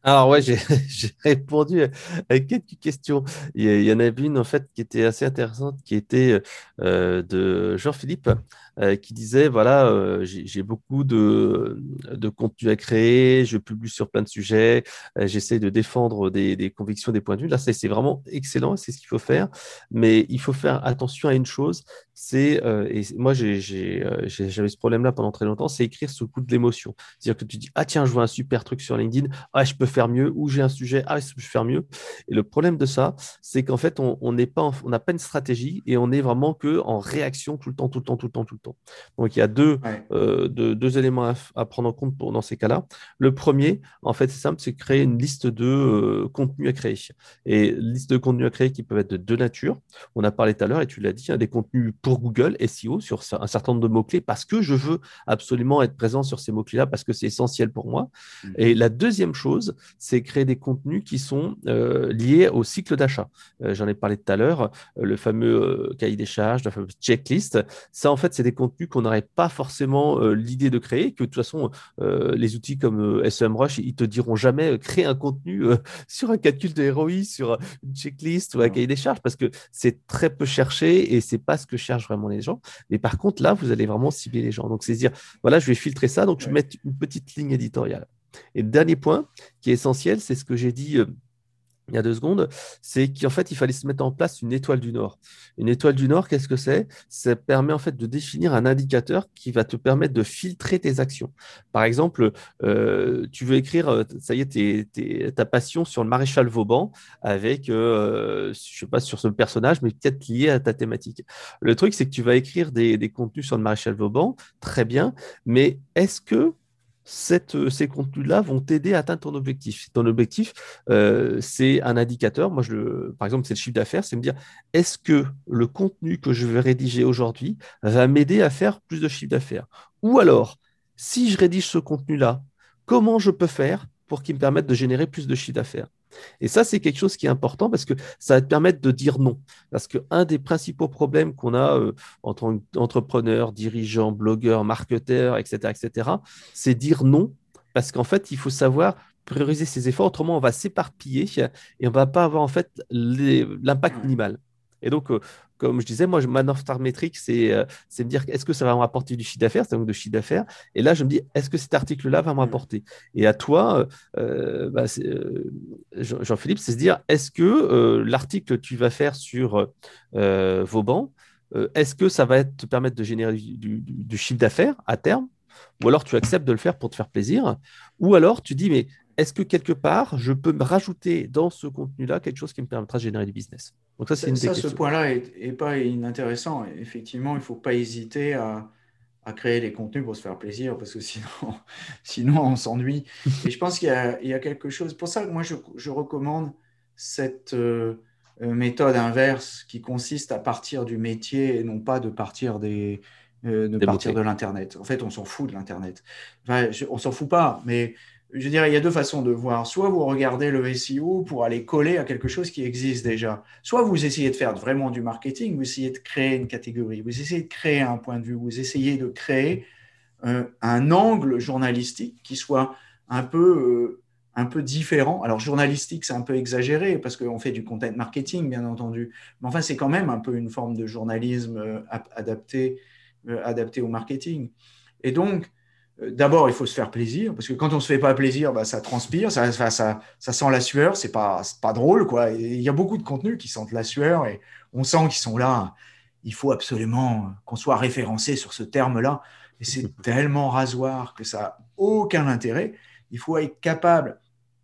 Alors ouais, j'ai j'ai répondu à quelques questions. Il y, il y en avait une en fait qui était assez intéressante, qui était euh, de Jean-Philippe, euh, qui disait, voilà, euh, j'ai j'ai beaucoup de, de contenu à créer, je publie sur plein de sujets, euh, j'essaie de défendre des, des convictions, des points de vue. Là, c'est c'est vraiment excellent, c'est ce qu'il faut faire, mais il faut faire attention à une chose, c'est, euh, et moi j'ai j'ai, euh, j'ai- j'avais ce problème-là pendant très longtemps, c'est écrire sous le coup de l'émotion. C'est-à-dire que tu dis, ah tiens, je vois un super truc sur LinkedIn, ah, je peux faire mieux, ou j'ai un sujet, ah, je peux faire mieux. Et le problème de ça, c'est qu'en fait, on on n'est pas, en- on n'a pas une stratégie et on est vraiment que en réaction tout le temps, tout le temps, tout le temps, tout le temps. Donc, il y a deux, Ouais, euh, deux, deux éléments à, f- à prendre en compte pour, dans ces cas-là. Le premier, en fait, c'est simple, c'est créer une liste de euh, contenus à créer. Et liste de contenus à créer qui peuvent être de deux natures. On a parlé tout à l'heure, et tu l'as dit, hein, des contenus pour Google, S E O, sur un certain nombre de mots-clés, parce que je veux absolument être présent sur ces mots-clés-là, parce que c'est essentiel pour moi. Et mhm, la deuxième chose, c'est créer des contenus qui sont euh, liés au cycle d'achat. Euh, J'en ai parlé tout à l'heure, euh, le fameux euh, cahier des charges, la fameuse checklist. Ça, en fait, c'est des contenus qu'on n'aurait pas forcément euh, l'idée de créer, que de toute façon, euh, les outils comme euh, SEMrush, ils te diront jamais euh, créer un contenu euh, sur un calcul de R O I, sur une checklist ou un non, cahier des charges, parce que c'est très peu cherché et c'est pas ce que cherchent vraiment les gens. Mais par contre, là, vous allez vraiment cibler les gens. Donc, c'est dire, voilà, je vais filtrer ça, donc je vais ouais. mettre une petite ligne éditoriale. Et le dernier point qui est essentiel, c'est ce que j'ai dit euh, il y a deux secondes, c'est qu'en fait, il fallait se mettre en place une étoile du Nord. Une étoile du Nord, qu'est-ce que c'est? Ça permet en fait de définir un indicateur qui va te permettre de filtrer tes actions. Par exemple, euh, tu veux écrire, euh, ça y est, t'es- t'es- ta passion sur le maréchal Vauban avec, euh, je sais pas, sur ce personnage, mais peut-être lié à ta thématique. Le truc, c'est que tu vas écrire des, des contenus sur le maréchal Vauban, très bien, mais est-ce que cette, euh, ces contenus-là vont t'aider à atteindre ton objectif? Ton objectif, euh, c'est un indicateur. Moi, je le, par exemple, c'est le chiffre d'affaires, c'est me dire, est-ce que le contenu que je vais rédiger aujourd'hui va m'aider à faire plus de chiffre d'affaires? Ou alors, si je rédige ce contenu-là, comment je peux faire pour qu'il me permette de générer plus de chiffre d'affaires? Et ça, c'est quelque chose qui est important parce que ça va te permettre de dire non. Parce qu'un des principaux problèmes qu'on a euh, en tant qu'entrepreneur, dirigeant, blogueur, marketeur, et cetera, et cetera, c'est dire non. Parce qu'en fait, il faut savoir prioriser ses efforts, autrement on va s'éparpiller et on va pas avoir en fait les- l'impact Ouais, minimal. Et donc, euh, comme je disais, moi, je- ma North Star Metric, c'est euh, c'est me dire est-ce que ça va me rapporter du chiffre d'affaires, c'est donc de chiffre d'affaires. Et là, je me dis est-ce que cet article-là va me ouais. rapporter? Et à toi, euh, bah, c'est, euh, Jean- Jean-Philippe, c'est se dire est-ce que euh, l'article que tu vas faire sur euh, Vauban, euh, est-ce que ça va être- te permettre de générer du, du- du- du chiffre d'affaires à terme? Ou alors tu acceptes de le faire pour te faire plaisir? Ou alors tu dis mais est-ce que quelque part, je peux me rajouter dans ce contenu-là quelque chose qui me permettra de générer du business? Donc ça, c'est Ça, une des ça, ce questions. point-là est, est pas inintéressant. Effectivement, il ne faut pas hésiter à, à créer des contenus pour se faire plaisir, parce que sinon, sinon on s'ennuie. Et je pense qu'il y a, il y a quelque chose. Pour ça, moi, je, je recommande cette euh, euh, méthode inverse qui consiste à partir du métier et non pas de partir des, euh, de Des partir de mots-clés. l'Internet. En fait, on s'en fout de l'Internet. Enfin, je- on s'en fout pas, mais je dirais, il y a deux façons de voir. Soit vous regardez le S E O pour aller coller à quelque chose qui existe déjà. Soit vous essayez de faire vraiment du marketing, vous essayez de créer une catégorie, vous essayez de créer un point de vue, vous essayez de créer euh, un angle journalistique qui soit un peu, euh, un peu différent. Alors, journalistique, c'est un peu exagéré parce qu'on fait du content marketing, bien entendu. Mais enfin, c'est quand même un peu une forme de journalisme euh, adapté, euh, adapté au marketing. Et donc, euh, d'abord, il faut se faire plaisir, parce que quand on ne se fait pas plaisir, bah, ça transpire, ça, ça, ça, ça sent la sueur, c'est pas, c'est pas drôle, quoi. Et il y a beaucoup de contenus qui sentent la sueur et on sent qu'ils sont là. Il faut absolument qu'on soit référencé sur ce terme-là. Et c'est tellement rasoir que ça n'a aucun intérêt. Il faut être capable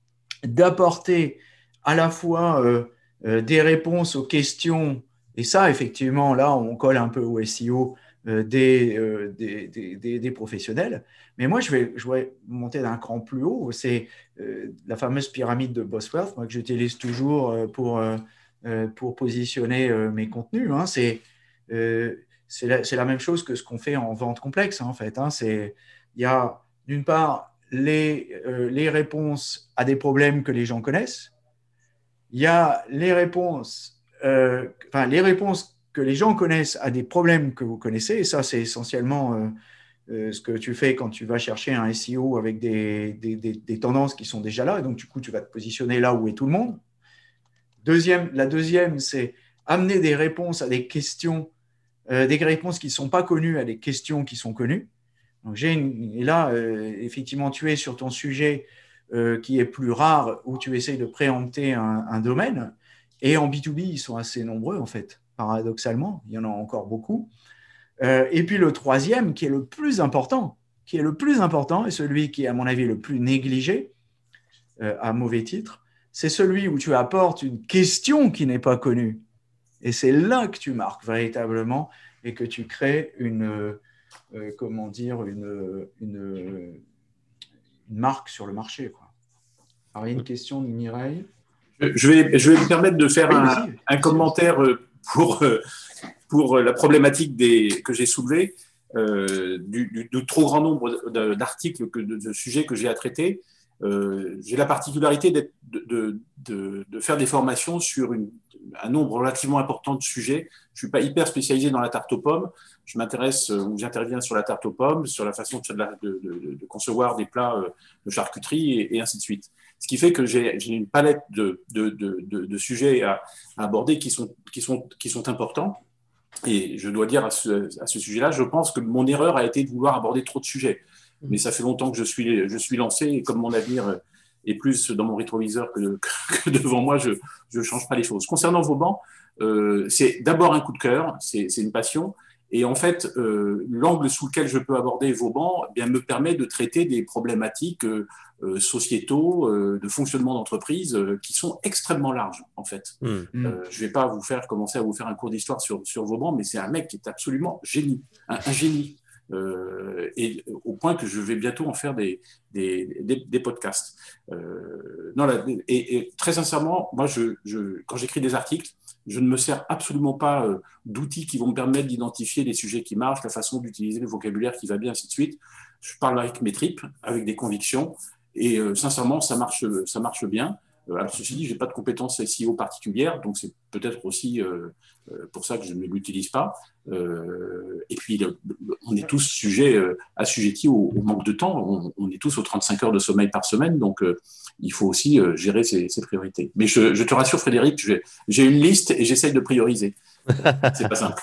d'apporter à la fois euh, euh, des réponses aux questions, et ça, effectivement, là, on colle un peu au S E O euh, des, euh, des, des, des, des, professionnels. Mais moi, je vais, je vais monter d'un cran plus haut. C'est euh, la fameuse pyramide de Bosworth, moi, que j'utilise toujours euh, pour, euh, pour positionner euh, mes contenus. Hein. C'est euh, c'est la, la, même chose que ce qu'on fait en vente complexe, hein, en fait. Hein. Il y a, d'une part, les, euh, les réponses à des problèmes que les gens connaissent. Il y a les réponses, euh, enfin, les réponses que les gens connaissent à des problèmes que vous connaissez. Et ça, c'est essentiellement euh, euh, ce que tu fais quand tu vas chercher un S E O avec des, des, des, des tendances qui sont déjà là. Et donc, du coup, tu vas te positionner là où est tout le monde. Deuxième, la deuxième, c'est amener des réponses à des questions, euh, des réponses qui ne sont pas connues à des questions qui sont connues. Donc, j'ai une, et là, euh, effectivement, tu es sur ton sujet euh, qui est plus rare, où tu essayes de préempter un, un domaine. Et en B deux B, ils sont assez nombreux, en fait, paradoxalement. Il y en a encore beaucoup. Euh, et puis le troisième, qui est le plus important, qui est le plus important, et celui qui est, à mon avis, le plus négligé, euh, à mauvais titre, c'est celui où tu apportes une question qui n'est pas connue. Et c'est là que tu marques véritablement et que tu crées une, euh, comment dire, une, une, une marque sur le marché, quoi. Alors, il y a une question de Mireille. Je vais, je vais me permettre de faire Oui, un, vas-y, un vas-y, commentaire pour, pour la problématique des, que j'ai soulevée, euh, du, du, du trop grand nombre d'articles, que, de, de sujets que j'ai à traiter. Euh, j'ai la particularité de, de, de, de faire des formations sur une, un nombre relativement important de sujets. Je ne suis pas hyper spécialisé dans la tarte aux pommes. Je m'intéresse ou j'interviens sur la tarte aux pommes, sur la façon de, de, de, de concevoir des plats de charcuterie et, et ainsi de suite. Ce qui fait que j'ai une palette de, de, de, de, de sujets à, à aborder qui sont, qui, sont, qui sont importants. Et je dois dire à ce, à ce sujet-là, je pense que mon erreur a été de vouloir aborder trop de sujets. Mais ça fait longtemps que je suis, je suis lancé et comme mon avenir est plus dans mon rétroviseur que, que, que devant moi, je ne change pas les choses. Concernant Vauban, euh, c'est d'abord un coup de cœur, c'est une passion. Et en fait, euh, l'angle sous lequel je peux aborder Vauban eh bien, me permet de traiter des problématiques euh, euh, sociétaux, euh, de fonctionnement d'entreprise, euh, qui sont extrêmement larges, en fait. Mmh. Euh, je ne vais pas vous faire commencer à vous faire un cours d'histoire sur, sur Vauban, mais c'est un mec qui est absolument génie, un, un génie. Euh, et au point que je vais bientôt en faire des, des, des, des podcasts. Euh, non, là, et, et très sincèrement, moi, je, je, quand j'écris des articles, je ne me sers absolument pas euh, d'outils qui vont me permettre d'identifier les sujets qui marchent, la façon d'utiliser le vocabulaire qui va bien, ainsi de suite. Je parle avec mes tripes, avec des convictions, et euh, sincèrement, ça marche, ça marche bien. Euh, alors, ceci dit, je n'ai pas de compétences S E O particulières, donc c'est peut-être aussi euh, pour ça que je ne l'utilise pas. Euh, et puis, le, le, on est tous sujets, euh, assujettis au, au manque de temps. On, on est tous aux trente-cinq heures de sommeil par semaine, donc euh, il faut aussi euh, gérer ses, ses priorités. Mais je, je te rassure, Frédéric, j'ai une liste et j'essaye de prioriser. C'est pas simple.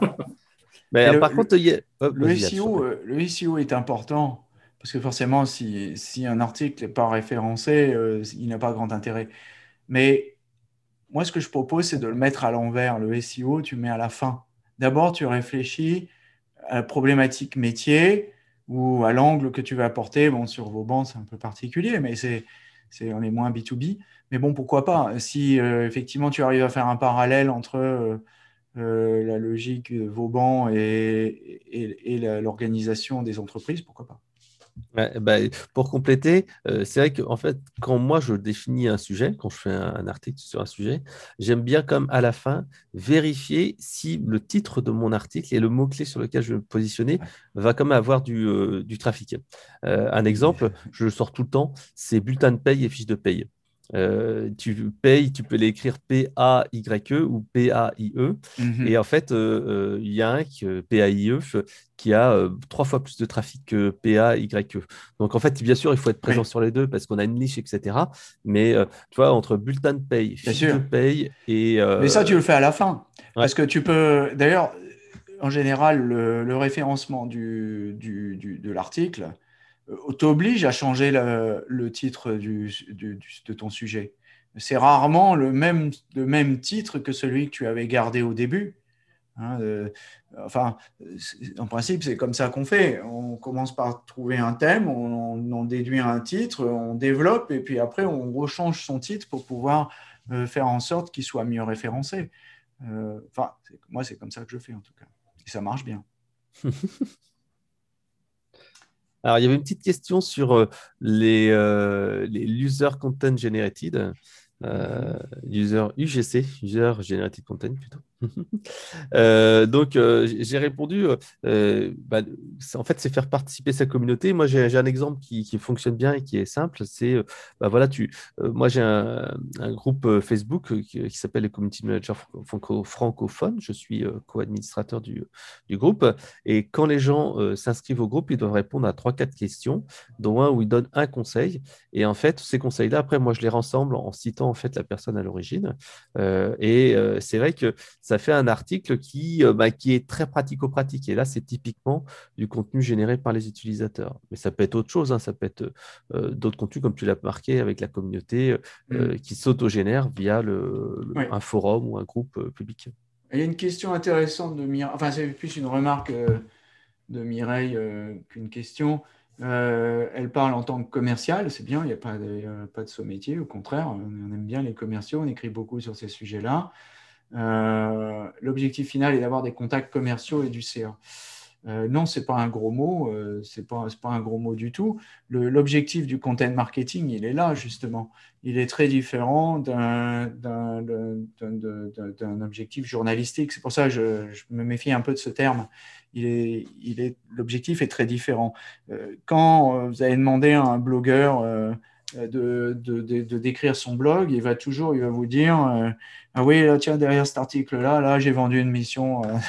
Mais le, par le, contre, il y a... oh, le, S E O, euh, le S E O est important parce que forcément, si, si un article n'est pas référencé, euh, il n'a pas grand intérêt. Mais moi, ce que je propose, c'est de le mettre à l'envers. Le S E O, tu mets à la fin. D'abord, tu réfléchis à la problématique métier ou à l'angle que tu vas apporter. Bon, sur Vauban, c'est un peu particulier, mais c'est, c'est, on est moins B deux B. Mais bon, pourquoi pas? Si euh, effectivement, tu arrives à faire un parallèle entre euh, euh, la logique de Vauban et, et, et l'organisation des entreprises, pourquoi pas? Ouais, bah, pour compléter, euh, c'est vrai qu'en fait, quand moi je définis un sujet, quand je fais un, un article sur un sujet, j'aime bien comme à la fin vérifier si le titre de mon article et le mot-clé sur lequel je vais me positionner ouais. va quand même avoir du, euh, du trafic. Euh, un exemple, je le sors tout le temps, c'est bulletin de paye et fiche de paye. Euh, tu payes, tu peux l'écrire P A Y E ou P A I E. Mm-hmm. Et en fait, il euh, euh, y a un qui, P A I E qui a euh, trois fois plus de trafic que P A Y E. Donc en fait, bien sûr, il faut être présent oui. sur les deux parce qu'on a une niche, et cetera. Mais euh, tu vois, entre bulletin de paye, fiche de paye et... Euh... Mais ça, tu le fais à la fin. Ouais. Parce que tu peux... D'ailleurs, en général, le, le référencement du, du, du, de l'article t'oblige à changer le, le titre du, du, du, de ton sujet. C'est rarement le même, le même titre que celui que tu avais gardé au début. Hein, euh, enfin, en principe, c'est comme ça qu'on fait. On commence par trouver un thème, on, on, on déduit un titre, on développe, et puis après, on rechange son titre pour pouvoir euh, faire en sorte qu'il soit mieux référencé. Euh, enfin, moi, c'est comme ça que je fais, en tout cas. Et ça marche bien. Alors, il y avait une petite question sur euh, les, euh, les User Content Generated, euh, mm-hmm. User U G C, User Generated Content plutôt. Euh, donc, euh, j'ai répondu, euh, bah, en fait, c'est faire participer sa communauté. Moi, j'ai un exemple qui, qui, fonctionne bien et qui est simple. C'est, euh, bah, voilà, tu, euh, moi, j'ai un, un, groupe Facebook qui, qui s'appelle les Community Managers franco francophones. Je suis euh, co-administrateur du, du groupe. Et quand les gens euh, s'inscrivent au groupe, ils doivent répondre à trois quatre questions, dont un où ils donnent un conseil. Et en fait, ces conseils-là, après, moi, je les rassemble en citant en fait la personne à l'origine. Euh, et euh, c'est vrai que ça fait un article qui, euh, bah, qui est très pratico-pratique. Et là, c'est typiquement du contenu généré par les utilisateurs. Mais ça peut être autre chose, hein. Ça peut être euh, d'autres contenus, comme tu l'as marqué, avec la communauté euh, Mm. qui s'autogénère via le, le, Oui. un forum ou un groupe euh, public. Il y a une question intéressante de Mireille, enfin c'est plus une remarque euh, de Mireille euh, qu'une question. Euh, elle parle en tant que commerciale, c'est bien, il n'y a pas de, euh, pas de sous-métier, au contraire, on aime bien les commerciaux, on écrit beaucoup sur ces sujets-là. Euh, L'objectif final est d'avoir des contacts commerciaux et du C A. Euh, non, ce n'est pas un gros mot, euh, ce n'est pas, pas un gros mot du tout. L'objectif du content marketing, il est là, justement. Il est très différent d'un objectif journalistique. C'est pour ça que je, je me méfie un peu de ce terme. Il est, il est, l'objectif est très différent. Euh, quand vous avez demandé à un blogueur euh, de, de, de, de décrire son blog, il va toujours il va vous dire euh, ah oui, là, tiens, derrière cet article-là, là, j'ai vendu une mission euh,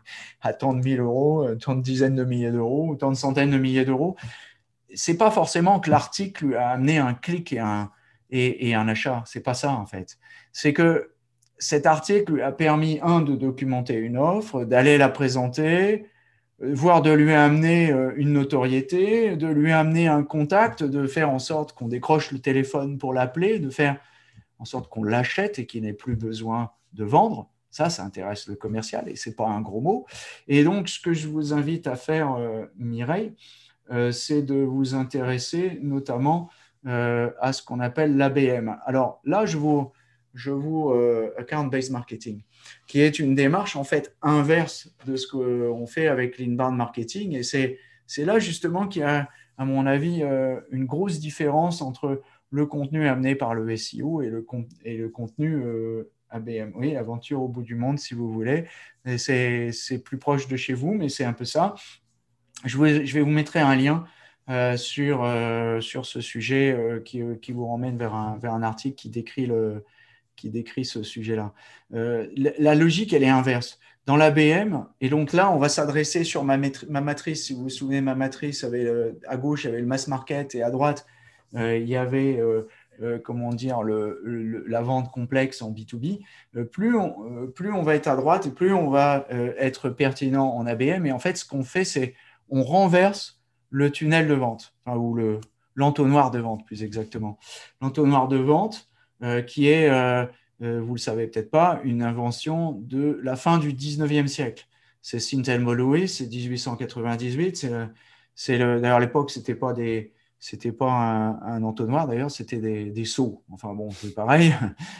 à tant de mille euros, tant de dizaines de milliers d'euros, tant de centaines de milliers d'euros. C'est pas forcément que l'article lui a amené un clic et un, et, et un achat. C'est pas ça, en fait. C'est que cet article lui a permis, un, de documenter une offre, d'aller la présenter, voire de lui amener une notoriété, de lui amener un contact, de faire en sorte qu'on décroche le téléphone pour l'appeler, de faire en sorte qu'on l'achète et qu'il n'ait plus besoin de vendre. Ça, ça intéresse le commercial et ce n'est pas un gros mot. Et donc, ce que je vous invite à faire, euh, Mireille, euh, c'est de vous intéresser notamment euh, à ce qu'on appelle l'A B M. Alors là, je vous, je vous euh, account-based marketing, qui est une démarche en fait inverse de ce qu'on fait avec l'inbound marketing. Et c'est, c'est là justement qu'il y a, à mon avis, euh, une grosse différence entre le contenu amené par le S E O et le, et le contenu euh, A B M. Oui, aventure au bout du monde, si vous voulez. C'est, c'est plus proche de chez vous, mais c'est un peu ça. Je, vous, je vais vous mettre un lien euh, sur, euh, sur ce sujet euh, qui, qui vous ramène vers un, vers un article qui décrit, le, qui décrit ce sujet-là. Euh, la, la logique, elle est inverse. Dans l'A B M, et donc là, on va s'adresser sur ma, ma matrice. Si vous vous souvenez, ma matrice, avait, euh, à gauche, il y avait le mass market et à droite, euh, il y avait, euh, euh, comment dire, le, le, la vente complexe en B deux B. Euh, plus, on, euh, plus on va être à droite, et plus on va euh, être pertinent en A B M. Et en fait, ce qu'on fait, c'est on renverse le tunnel de vente, enfin, ou le, l'entonnoir de vente, plus exactement. L'entonnoir de vente, euh, qui est, euh, euh, vous ne le savez peut-être pas, une invention de la fin du dix-neuvième siècle. C'est Thelma Lewis, c'est dix-huit cent quatre-vingt-dix-huit. C'est, c'est le, d'ailleurs, à l'époque, ce n'était pas, des, c'était pas un, un entonnoir, d'ailleurs, c'était des, des seaux. Enfin bon, c'est pareil.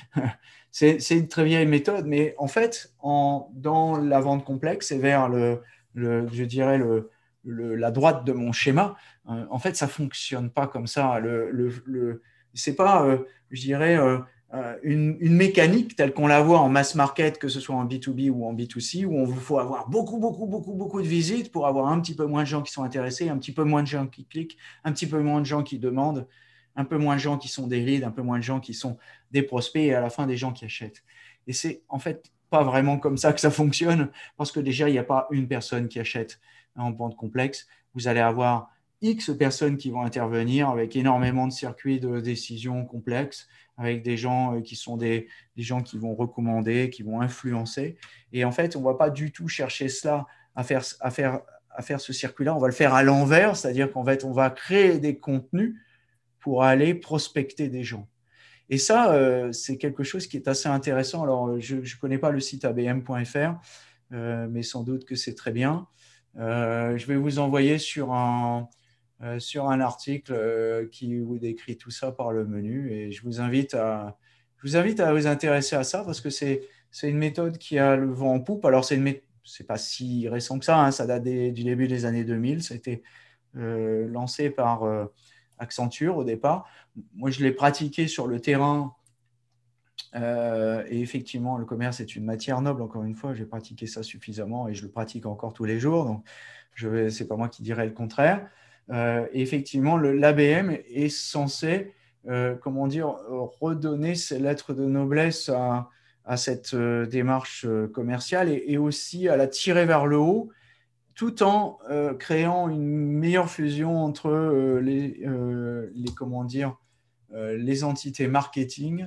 c'est, c'est une très vieille méthode, mais en fait, en, dans la vente complexe et vers le, le je dirais, le, le, la droite de mon schéma, euh, en fait, ça ne fonctionne pas comme ça. Le, le, le, c'est pas, euh, je dirais, euh, une, une mécanique telle qu'on la voit en mass market, que ce soit en B deux B ou en B deux C, où on faut avoir beaucoup, beaucoup, beaucoup, beaucoup de visites pour avoir un petit peu moins de gens qui sont intéressés, un petit peu moins de gens qui cliquent, un petit peu moins de gens qui demandent, un peu moins de gens qui sont des leads, un peu moins de gens qui sont des prospects et à la fin des gens qui achètent. Et c'est en fait pas vraiment comme ça que ça fonctionne, parce que déjà, il n'y a pas une personne qui achète en vente complexe. Vous allez avoir X personnes qui vont intervenir avec énormément de circuits de décision complexes, avec des gens qui sont des, des gens qui vont recommander, qui vont influencer. Et en fait, on ne va pas du tout chercher cela à faire, à faire, à faire ce circuit-là. On va le faire à l'envers, c'est-à-dire qu'en fait, on va créer des contenus pour aller prospecter des gens. Et ça, euh, c'est quelque chose qui est assez intéressant. Alors, je ne connais pas le site A B M point F R, euh, mais sans doute que c'est très bien. Euh, je vais vous envoyer sur un, euh, sur un article euh, qui vous décrit tout ça par le menu. Et je vous invite à, je vous, invite à vous intéresser à ça parce que c'est, c'est une méthode qui a le vent en poupe. Alors, c'est une méthode, c'est pas si récent que ça, hein, ça date des, du début des années deux mille. Ça a été euh, lancé par euh, Accenture au départ. Moi, je l'ai pratiqué sur le terrain Euh, et effectivement, le commerce est une matière noble, encore une fois, j'ai pratiqué ça suffisamment et je le pratique encore tous les jours, donc ce n'est pas moi qui dirais le contraire. Euh, et effectivement, l'A B M est censé, euh, comment dire, redonner ses lettres de noblesse à, à cette euh, démarche euh, commerciale et, et aussi à la tirer vers le haut, tout en euh, créant une meilleure fusion entre euh, les, euh, les, comment dire, euh, les entités marketing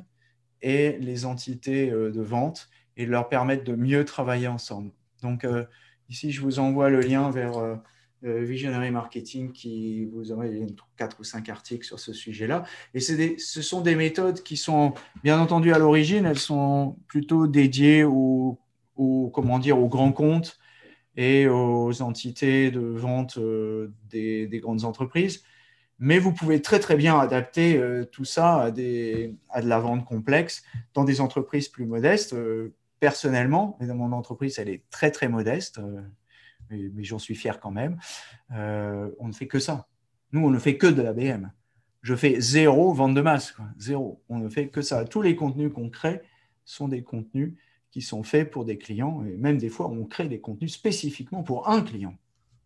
et les entités euh, de vente et leur permettre de mieux travailler ensemble. Donc, euh, ici, je vous envoie le lien vers euh, Visionary Marketing qui vous aurez quatre ou cinq articles sur ce sujet-là. Et des, ce sont des méthodes qui sont, bien entendu, à l'origine, elles sont plutôt dédiées aux, aux, comment dire, aux grands comptes et aux entités de vente euh, des, des grandes entreprises. Mais vous pouvez très, très bien adapter euh, tout ça à, des, à de la vente complexe dans des entreprises plus modestes. Euh, personnellement, et dans mon entreprise, elle est très, très modeste, euh, mais, mais j'en suis fier quand même. Euh, on ne fait que ça. Nous, on ne fait que de l'A B M. Je fais zéro vente de masse, quoi. Zéro. On ne fait que ça. Tous les contenus qu'on crée sont des contenus qui sont faits pour des clients. Et même des fois, on crée des contenus spécifiquement pour un client.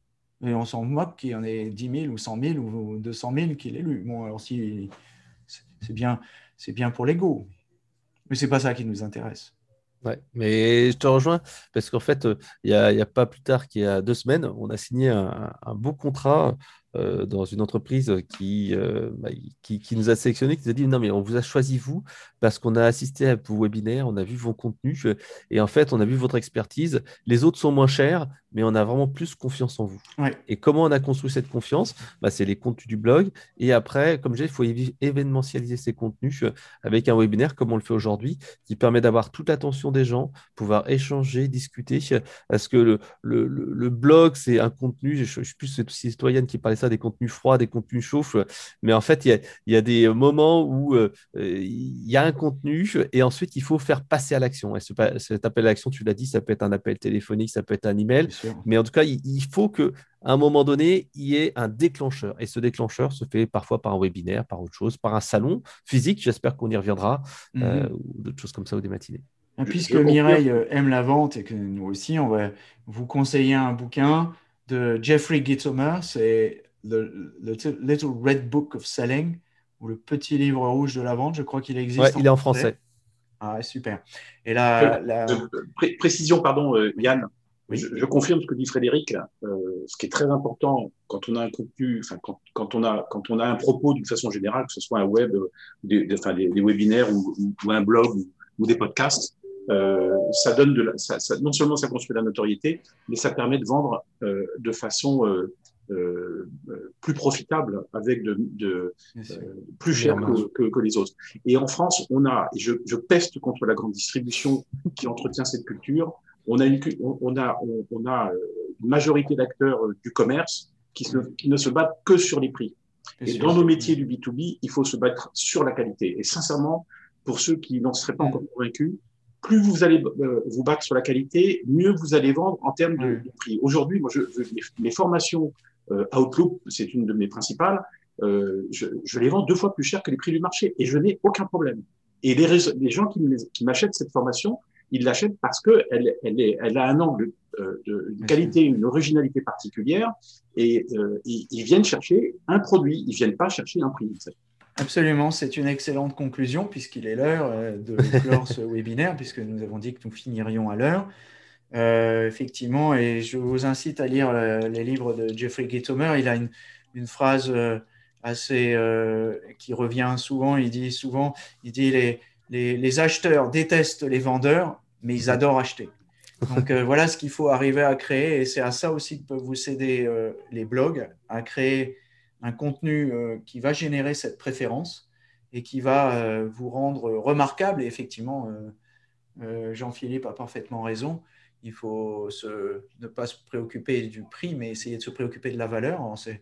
Et on s'en moque qu'il y en ait dix mille ou cent mille ou deux cent mille qui l'aient lu. Bon, alors si, c'est bien, c'est bien pour l'ego, mais ce n'est pas ça qui nous intéresse. Ouais, mais je te rejoins parce qu'en fait, il n'y a, y a pas plus tard qu'il y a deux semaines, on a signé un, un beau contrat euh, dans une entreprise qui, euh, bah, qui, qui nous a sélectionnés, qui nous a dit non, mais on vous a choisi vous parce qu'on a assisté à vos webinaires, on a vu vos contenus et en fait, on a vu votre expertise. Les autres sont moins chers, mais on a vraiment plus confiance en vous. Ouais. Et comment on a construit cette confiance? Bah, c'est les contenus du blog. Et après, comme je disais, il faut évi- événementialiser ces contenus avec un webinaire comme on le fait aujourd'hui, qui permet d'avoir toute l'attention des gens, pouvoir échanger, discuter. Parce que le, le, le, le blog, c'est un contenu, je ne sais plus si c'est citoyenne qui parlait ça, des contenus froids, des contenus chauds. Mais en fait, il y a, il y a des moments où euh, il y a un contenu et ensuite, il faut faire passer à l'action. Et ce, cet appel à l'action, tu l'as dit, ça peut être un appel téléphonique, ça peut être un email. Mais en tout cas, il, il faut que à un moment donné, il y ait un déclencheur. Et ce déclencheur se fait parfois par un webinaire, par autre chose, par un salon physique, j'espère qu'on y reviendra, mm-hmm. euh, ou d'autres choses comme ça, ou des matinées. Et puisque Mireille aime la vente et que nous aussi, on va vous conseiller un bouquin de Jeffrey Gitomer, c'est le, le Little Red Book of Selling, ou le petit livre rouge de la vente, je crois qu'il existe. Ouais, en il est en français. français. Ah, super. Et là, la... Pré précision, pardon, euh, Yann. Oui. Je, je confirme ce que dit Frédéric. Euh, ce qui est très important quand on a un contenu, enfin quand, quand on a quand on a un propos d'une façon générale, que ce soit un web, des, des, enfin, des, des webinaires ou, ou un blog ou, ou des podcasts, euh, ça donne de la, ça, ça, non seulement ça construit la notoriété, mais ça permet de vendre euh, de façon euh, euh, plus profitable, avec de, de euh, plus cher que, que, que les autres. Et en France, on a, et je, je peste contre la grande distribution qui entretient cette culture. On a une, on a, on, on a une majorité d'acteurs du commerce qui, se, qui ne se battent que sur les prix. Et dans nos métiers du B deux B, il faut se battre sur la qualité. Et sincèrement, pour ceux qui n'en seraient pas encore convaincus, plus vous allez euh, vous battre sur la qualité, mieux vous allez vendre en termes de, de prix. Aujourd'hui, moi, je, je, mes, mes formations euh, Outlook, c'est une de mes principales, euh, je, je les vends deux fois plus cher que les prix du marché et je n'ai aucun problème. Et les, les gens qui m'achètent cette formation, ils l'achètent parce qu'elle elle est, elle a un angle euh, de, de qualité, une originalité particulière, et euh, ils, ils viennent chercher un produit, ils viennent pas chercher un prix. Absolument, c'est une excellente conclusion puisqu'il est l'heure de clore ce webinaire, puisque nous avons dit que nous finirions à l'heure. Euh, effectivement, et je vous incite à lire euh, les livres de Jeffrey Gitomer. Il a une, une phrase euh, assez euh, qui revient souvent. Il dit souvent, il dit les Les, les acheteurs détestent les vendeurs, mais ils adorent acheter. Donc euh, voilà ce qu'il faut arriver à créer, et c'est à ça aussi que peuvent vous aider euh, les blogs, à créer un contenu euh, qui va générer cette préférence et qui va euh, vous rendre remarquable. Et effectivement, euh, euh, Jean-Philippe a parfaitement raison. Il faut se, ne pas se préoccuper du prix, mais essayer de se préoccuper de la valeur. Alors, c'est,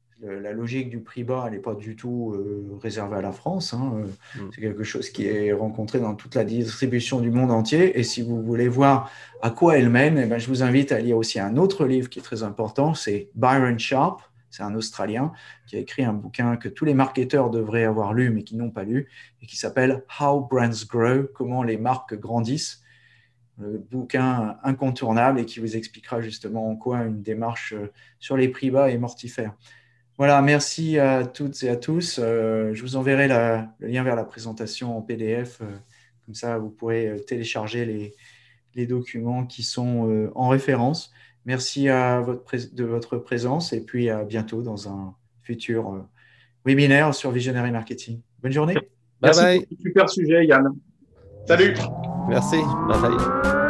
la logique du prix bas, elle n'est pas du tout euh, réservée à la France. Hein. Mm. C'est quelque chose qui est rencontré dans toute la distribution du monde entier. Et si vous voulez voir à quoi elle mène, eh ben, je vous invite à lire aussi un autre livre qui est très important, c'est Byron Sharp, C'est un Australien qui a écrit un bouquin que tous les marketeurs devraient avoir lu, mais qui n'ont pas lu, et qui s'appelle « How Brands Grow », comment les marques grandissent. Le bouquin incontournable et qui vous expliquera justement en quoi une démarche sur les prix bas est mortifère. Voilà, merci à toutes et à tous. Euh, je vous enverrai la, le lien vers la présentation en P D F. Euh, comme ça, vous pourrez télécharger les, les documents qui sont euh, en référence. Merci à votre de votre présence et puis à bientôt dans un futur euh, webinaire sur Visionary Marketing. Bonne journée. Bye Merci bye. pour ce super sujet, Yann. Salut. Merci. Bye bye.